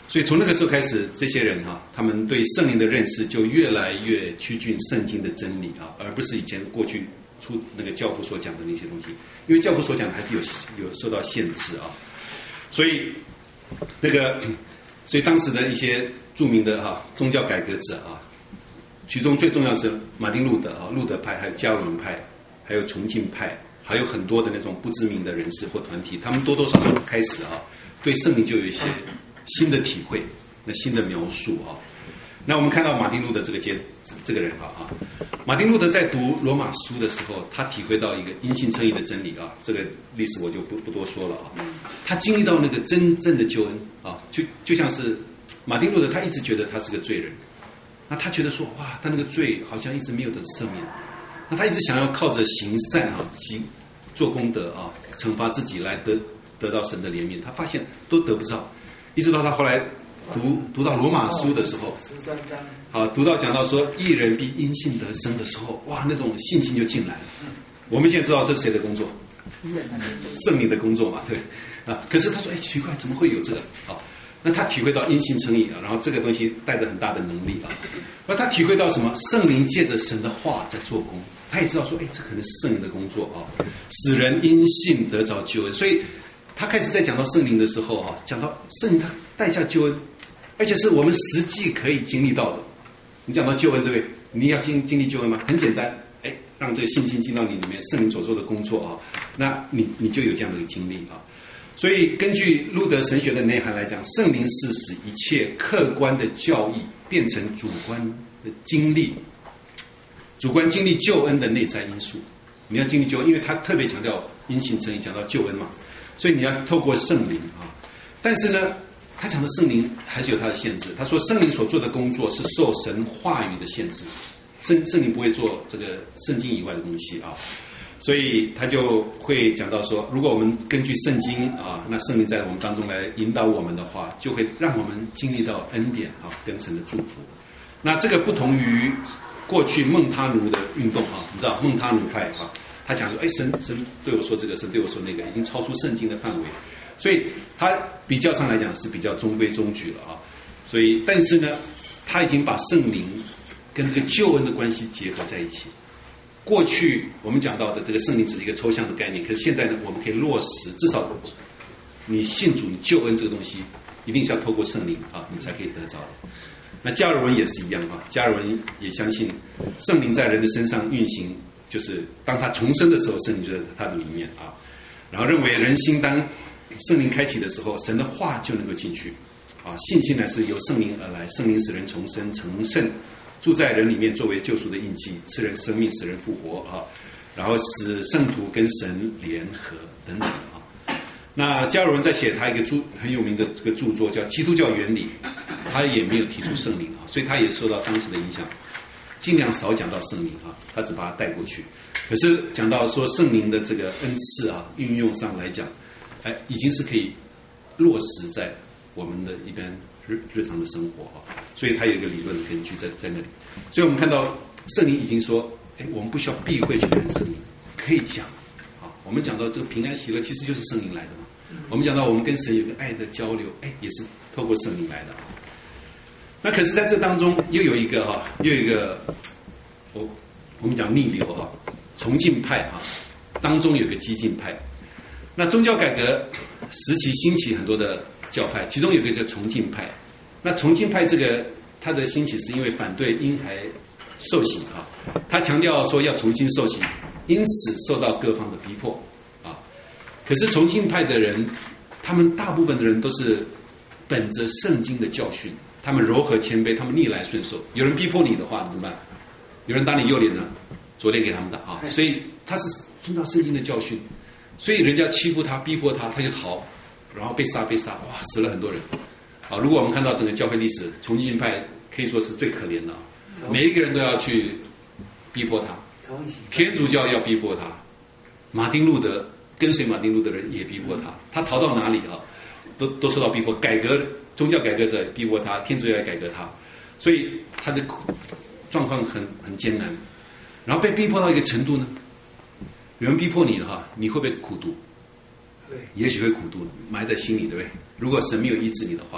所以从那个时候开始，这些人哈、啊，他们对圣灵的认识就越来越趋近圣经的真理啊，而不是以前过去出那个教父所讲的那些东西，因为教父所讲的还是有有受到限制啊。所以那个，所以当时的一些著名的哈、啊、宗教改革者啊，其中最重要的是马丁路德啊，路德派，还有加尔文派，还有崇敬派，还有很多的那种不知名的人士或团体，他们多多少少开始啊，对圣灵就有一些新的体会，那新的描述啊。那我们看到马丁路德这个阶这个人啊啊，马丁路德在读罗马书的时候，他体会到一个因信称义的真理啊，这个历史我就不不多说了啊。他经历到那个真正的救恩啊，就就像是马丁路德，他一直觉得他是个罪人，那他觉得说哇，他那个罪好像一直没有得赦免，那他一直想要靠着行善啊，行做功德啊，惩罚自己来得得到神的怜悯，他发现都得不到，一直到他后来读读到罗马书的时候， 十三章， 好，读到讲到说义人必因信得生的时候，哇，那种信心就进来了。我们现在知道这是谁的工作？圣灵的工作嘛，对啊。可是他说，哎，奇怪，怎么会有这个啊？那他体会到因信称义啊，然后这个东西带着很大的能力啊。而他体会到什么？圣灵借着神的话在做工，他也知道说，哎，这可能是圣灵的工作啊，使人因信得着救恩。所以他开始在讲到圣灵的时候啊，讲到圣灵他带下救恩。而且是我们实际可以经历到的。你讲到救恩，对不对？你要经经历救恩吗？很简单，哎，让这个信心进到你里面，圣灵所做的工作啊，那你你就有这样的一个经历啊。所以根据路德神学的内涵来讲，圣灵是使一切客观的教义变成主观的经历，主观经历救恩的内在因素。你要经历救恩，因为他特别强调因信称义，讲到救恩嘛，所以你要透过圣灵啊。但是呢，他讲的圣灵还是有它的限制。他说圣灵所做的工作是受神话语的限制，圣圣灵不会做这个圣经以外的东西啊，所以他就会讲到说，如果我们根据圣经啊，那圣灵在我们当中来引导我们的话，就会让我们经历到恩典啊，跟神的祝福。那这个不同于过去孟他奴的运动啊，你知道孟他奴派啊，他讲说，哎，神神对我说这个，神对我说那个，已经超出圣经的范围。所以他比较上来讲是比较中规中矩了啊，所以但是呢，他已经把圣灵跟这个救恩的关系结合在一起。过去我们讲到的这个圣灵只是一个抽象的概念，可是现在呢，我们可以落实，至少你信主，你救恩这个东西一定是要透过圣灵啊，你才可以得着的。那加尔文也是一样啊，加尔文也相信圣灵在人的身上运行，就是当他重生的时候，圣灵就在他的里面啊，然后认为人心当圣灵开启的时候，神的话就能够进去啊。信心呢是由圣灵而来，圣灵使人重生成圣，住在人里面作为救赎的印记，赐人生命，使人复活啊，然后使圣徒跟神联合等等啊。那加尔文在写他一个著很有名的这个著作叫《基督教原理》，他也没有提出圣灵啊，所以他也受到当时的影响，尽量少讲到圣灵啊，他只把它带过去。可是讲到说圣灵的这个恩赐啊，运用上来讲，哎，已经是可以落实在我们的一般日日常的生活啊，所以它有一个理论的根据在在那里。所以我们看到圣灵已经说，哎，我们不需要避讳去谈圣灵，可以讲啊。我们讲到这个平安喜乐，其实就是圣灵来的嘛。我们讲到我们跟神有个爱的交流，哎，也是透过圣灵来的啊。那可是在这当中又有一个哈、啊，又有一个我我们讲逆流啊，崇敬派啊，当中有个激进派。那宗教改革时期兴起很多的教派，其中有一个叫崇敬派。那崇敬派这个它的兴起是因为反对婴孩受洗啊，他强调说要重新受洗，因此受到各方的逼迫啊。可是崇敬派的人，他们大部分的人都是本着圣经的教训，他们柔和谦卑，他们逆来顺受。有人逼迫你的话，你怎么办？有人打你右脸呢，左脸给他们打啊。所以他是遵照圣经的教训。所以人家欺负他、逼迫他，他就逃，然后被杀被杀，哇，死了很多人。啊，如果我们看到整个教会历史，崇敬派可以说是最可怜的，每一个人都要去逼迫他，天主教要逼迫他，马丁路德跟随马丁路德的人也逼迫他，他逃到哪里啊，都都受到逼迫。改革宗教改革者逼迫他，天主教也改革他，所以他的状况很很艰难。然后被逼迫到一个程度呢？有人逼迫你的话，你会不会苦读？对，也许会苦读，埋在心里，对不对？如果神没有医治你的话啊，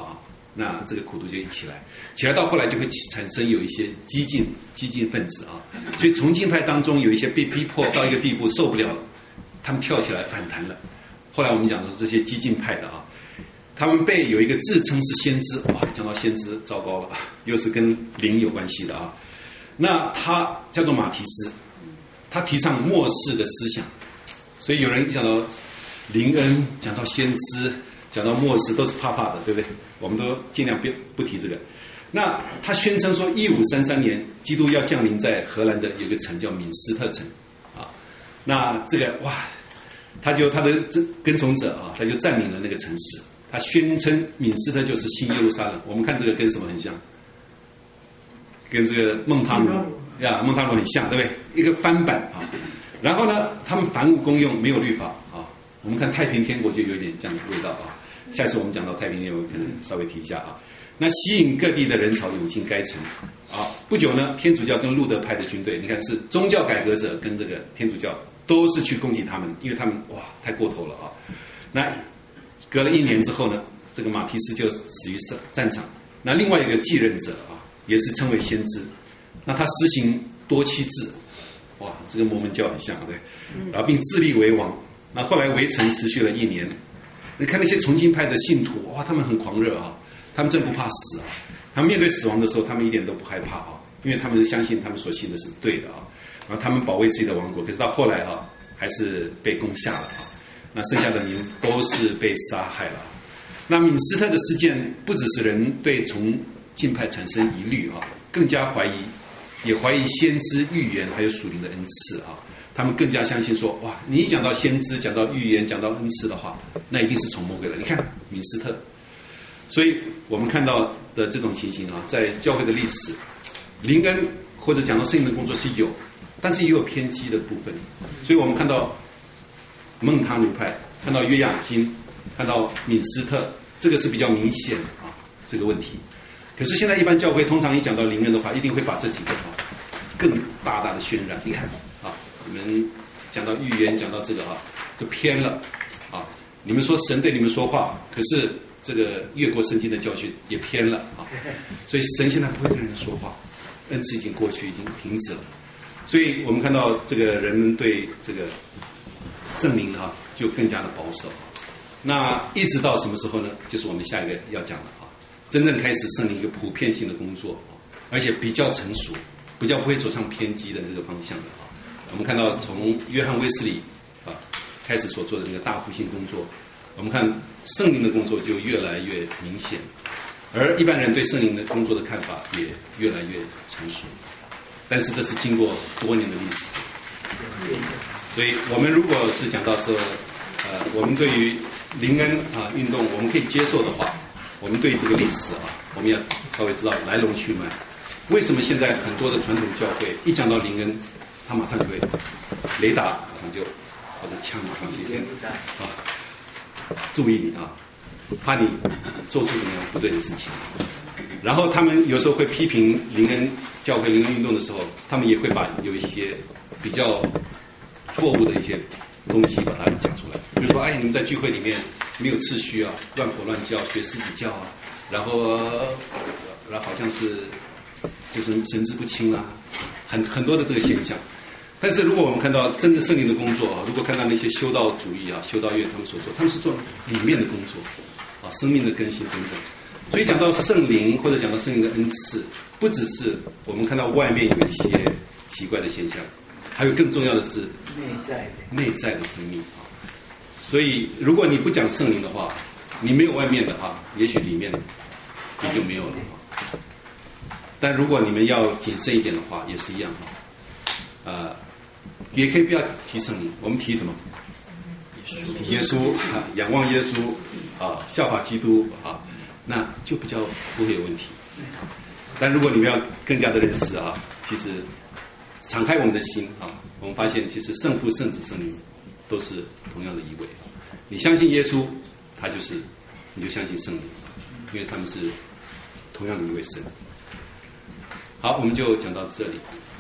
那这个苦毒就一起来，起来到后来就会产生有一些激进激进分子啊，所以重庆派当中有一些被逼迫到一个地步受不了了，他们跳起来反弹了。后来我们讲说这些激进派的啊，他们被有一个自称是先知，哇，讲到先知糟糕了，又是跟灵有关系的啊。那他叫做马提斯，他提倡末世的思想，所以有人讲到灵恩，讲到先知，讲到末世都是怕怕的，对不对？我们都尽量别不提这个。那他宣称说，一五三三年基督要降临在荷兰的有一个城叫敏斯特城，啊，那这个哇，他就他的跟从者啊，他就占领了那个城市，他宣称敏斯特就是新耶路撒冷。我们看这个跟什么很像？跟这个孟塔努呀，孟塔努很像，对不对？一个翻版啊。然后呢，他们凡物公用，没有律法啊。我们看太平天国就有点这样的味道啊。下一次我们讲到太平天国，可能稍微提一下啊。那吸引各地的人潮涌进该城啊。不久呢，天主教跟路德派的军队，你看是宗教改革者跟这个天主教都是去攻击他们，因为他们哇太过头了啊。那隔了一年之后呢，这个马提斯就死于战场。那另外一个继任者啊，也是称为先知，那他实行多妻制，哇，这个摩门教很像，对，然后并自立为王。那后来围城持续了一年，你看那些重庆派的信徒，哇，他们很狂热啊，他们真不怕死啊，他们面对死亡的时候，他们一点都不害怕啊，因为他们相信他们所信的是对的啊，然后他们保卫自己的王国，可是到后来啊，还是被攻下了啊，那剩下的民都是被杀害了。那敏斯特的事件不只是人对重庆派产生疑虑啊，更加怀疑，也怀疑先知预言还有属灵的恩赐啊。他们更加相信说，哇，你一讲到先知，讲到预言，讲到恩赐的话，那一定是从魔鬼来。你看敏斯特，所以我们看到的这种情形啊，在教会的历史，灵恩或者讲到圣灵的工作是有，但是也有偏激的部分。所以我们看到孟塔努派，看到约雅金，看到敏斯特，这个是比较明显啊这个问题。可是现在一般教会通常一讲到灵恩的话，一定会把这几个啊更大大的渲染。你看啊，你们讲到预言，讲到这个啊，就偏了啊。你们说神对你们说话，可是这个越过圣经的教训也偏了啊。所以神现在不会跟人说话，恩赐已经过去，已经停止了。所以我们看到这个人们对这个圣灵啊，就更加的保守。那一直到什么时候呢？就是我们下一个要讲的啊。真正开始圣灵一个普遍性的工作，而且比较成熟，比较不会走向偏激的那个方向的啊。我们看到从约翰卫斯理啊开始所做的那个大复兴工作，我们看圣灵的工作就越来越明显，而一般人对圣灵的工作的看法也越来越成熟。但是这是经过多年的历史，所以我们如果是讲到说，呃，我们对于灵恩啊运动我们可以接受的话，我们对这个历史啊，我们要稍微知道来龙去脉。为什么现在很多的传统教会一讲到灵恩，他马上就会雷达马上就或者枪马上现啊，注意你啊，怕你做出什么样不对的事情。然后他们有时候会批评灵恩教会灵恩运动的时候，他们也会把有一些比较错误的一些东西把它讲出来，比如说，哎，你们在聚会里面没有秩序啊，乱口乱叫，学狮子叫啊，然后，然后好像是就是神志不清啊，很很多的这个现象。但是如果我们看到真的圣灵的工作啊，如果看到那些修道主义啊、修道院他们所做，他们是做里面的工作啊，生命的更新等等。所以讲到圣灵或者讲到圣灵的恩赐，不只是我们看到外面有一些奇怪的现象，还有更重要的是内在的内在的生命啊。所以如果你不讲圣灵的话，你没有外面的话，也许里面你就没有了。但如果你们要谨慎一点的话，也是一样啊。呃，也可以不要提圣灵，我们提什么？耶稣啊，仰望耶稣啊，效法基督啊。那就比较不会有问题。但如果你们要更加的认识啊，其实敞开我们的心啊，我们发现其实圣父、圣子、圣灵都是同样的一位。你相信耶稣，他就是你就相信圣灵，因为他们是同样的一位神。好，我们就讲到这里。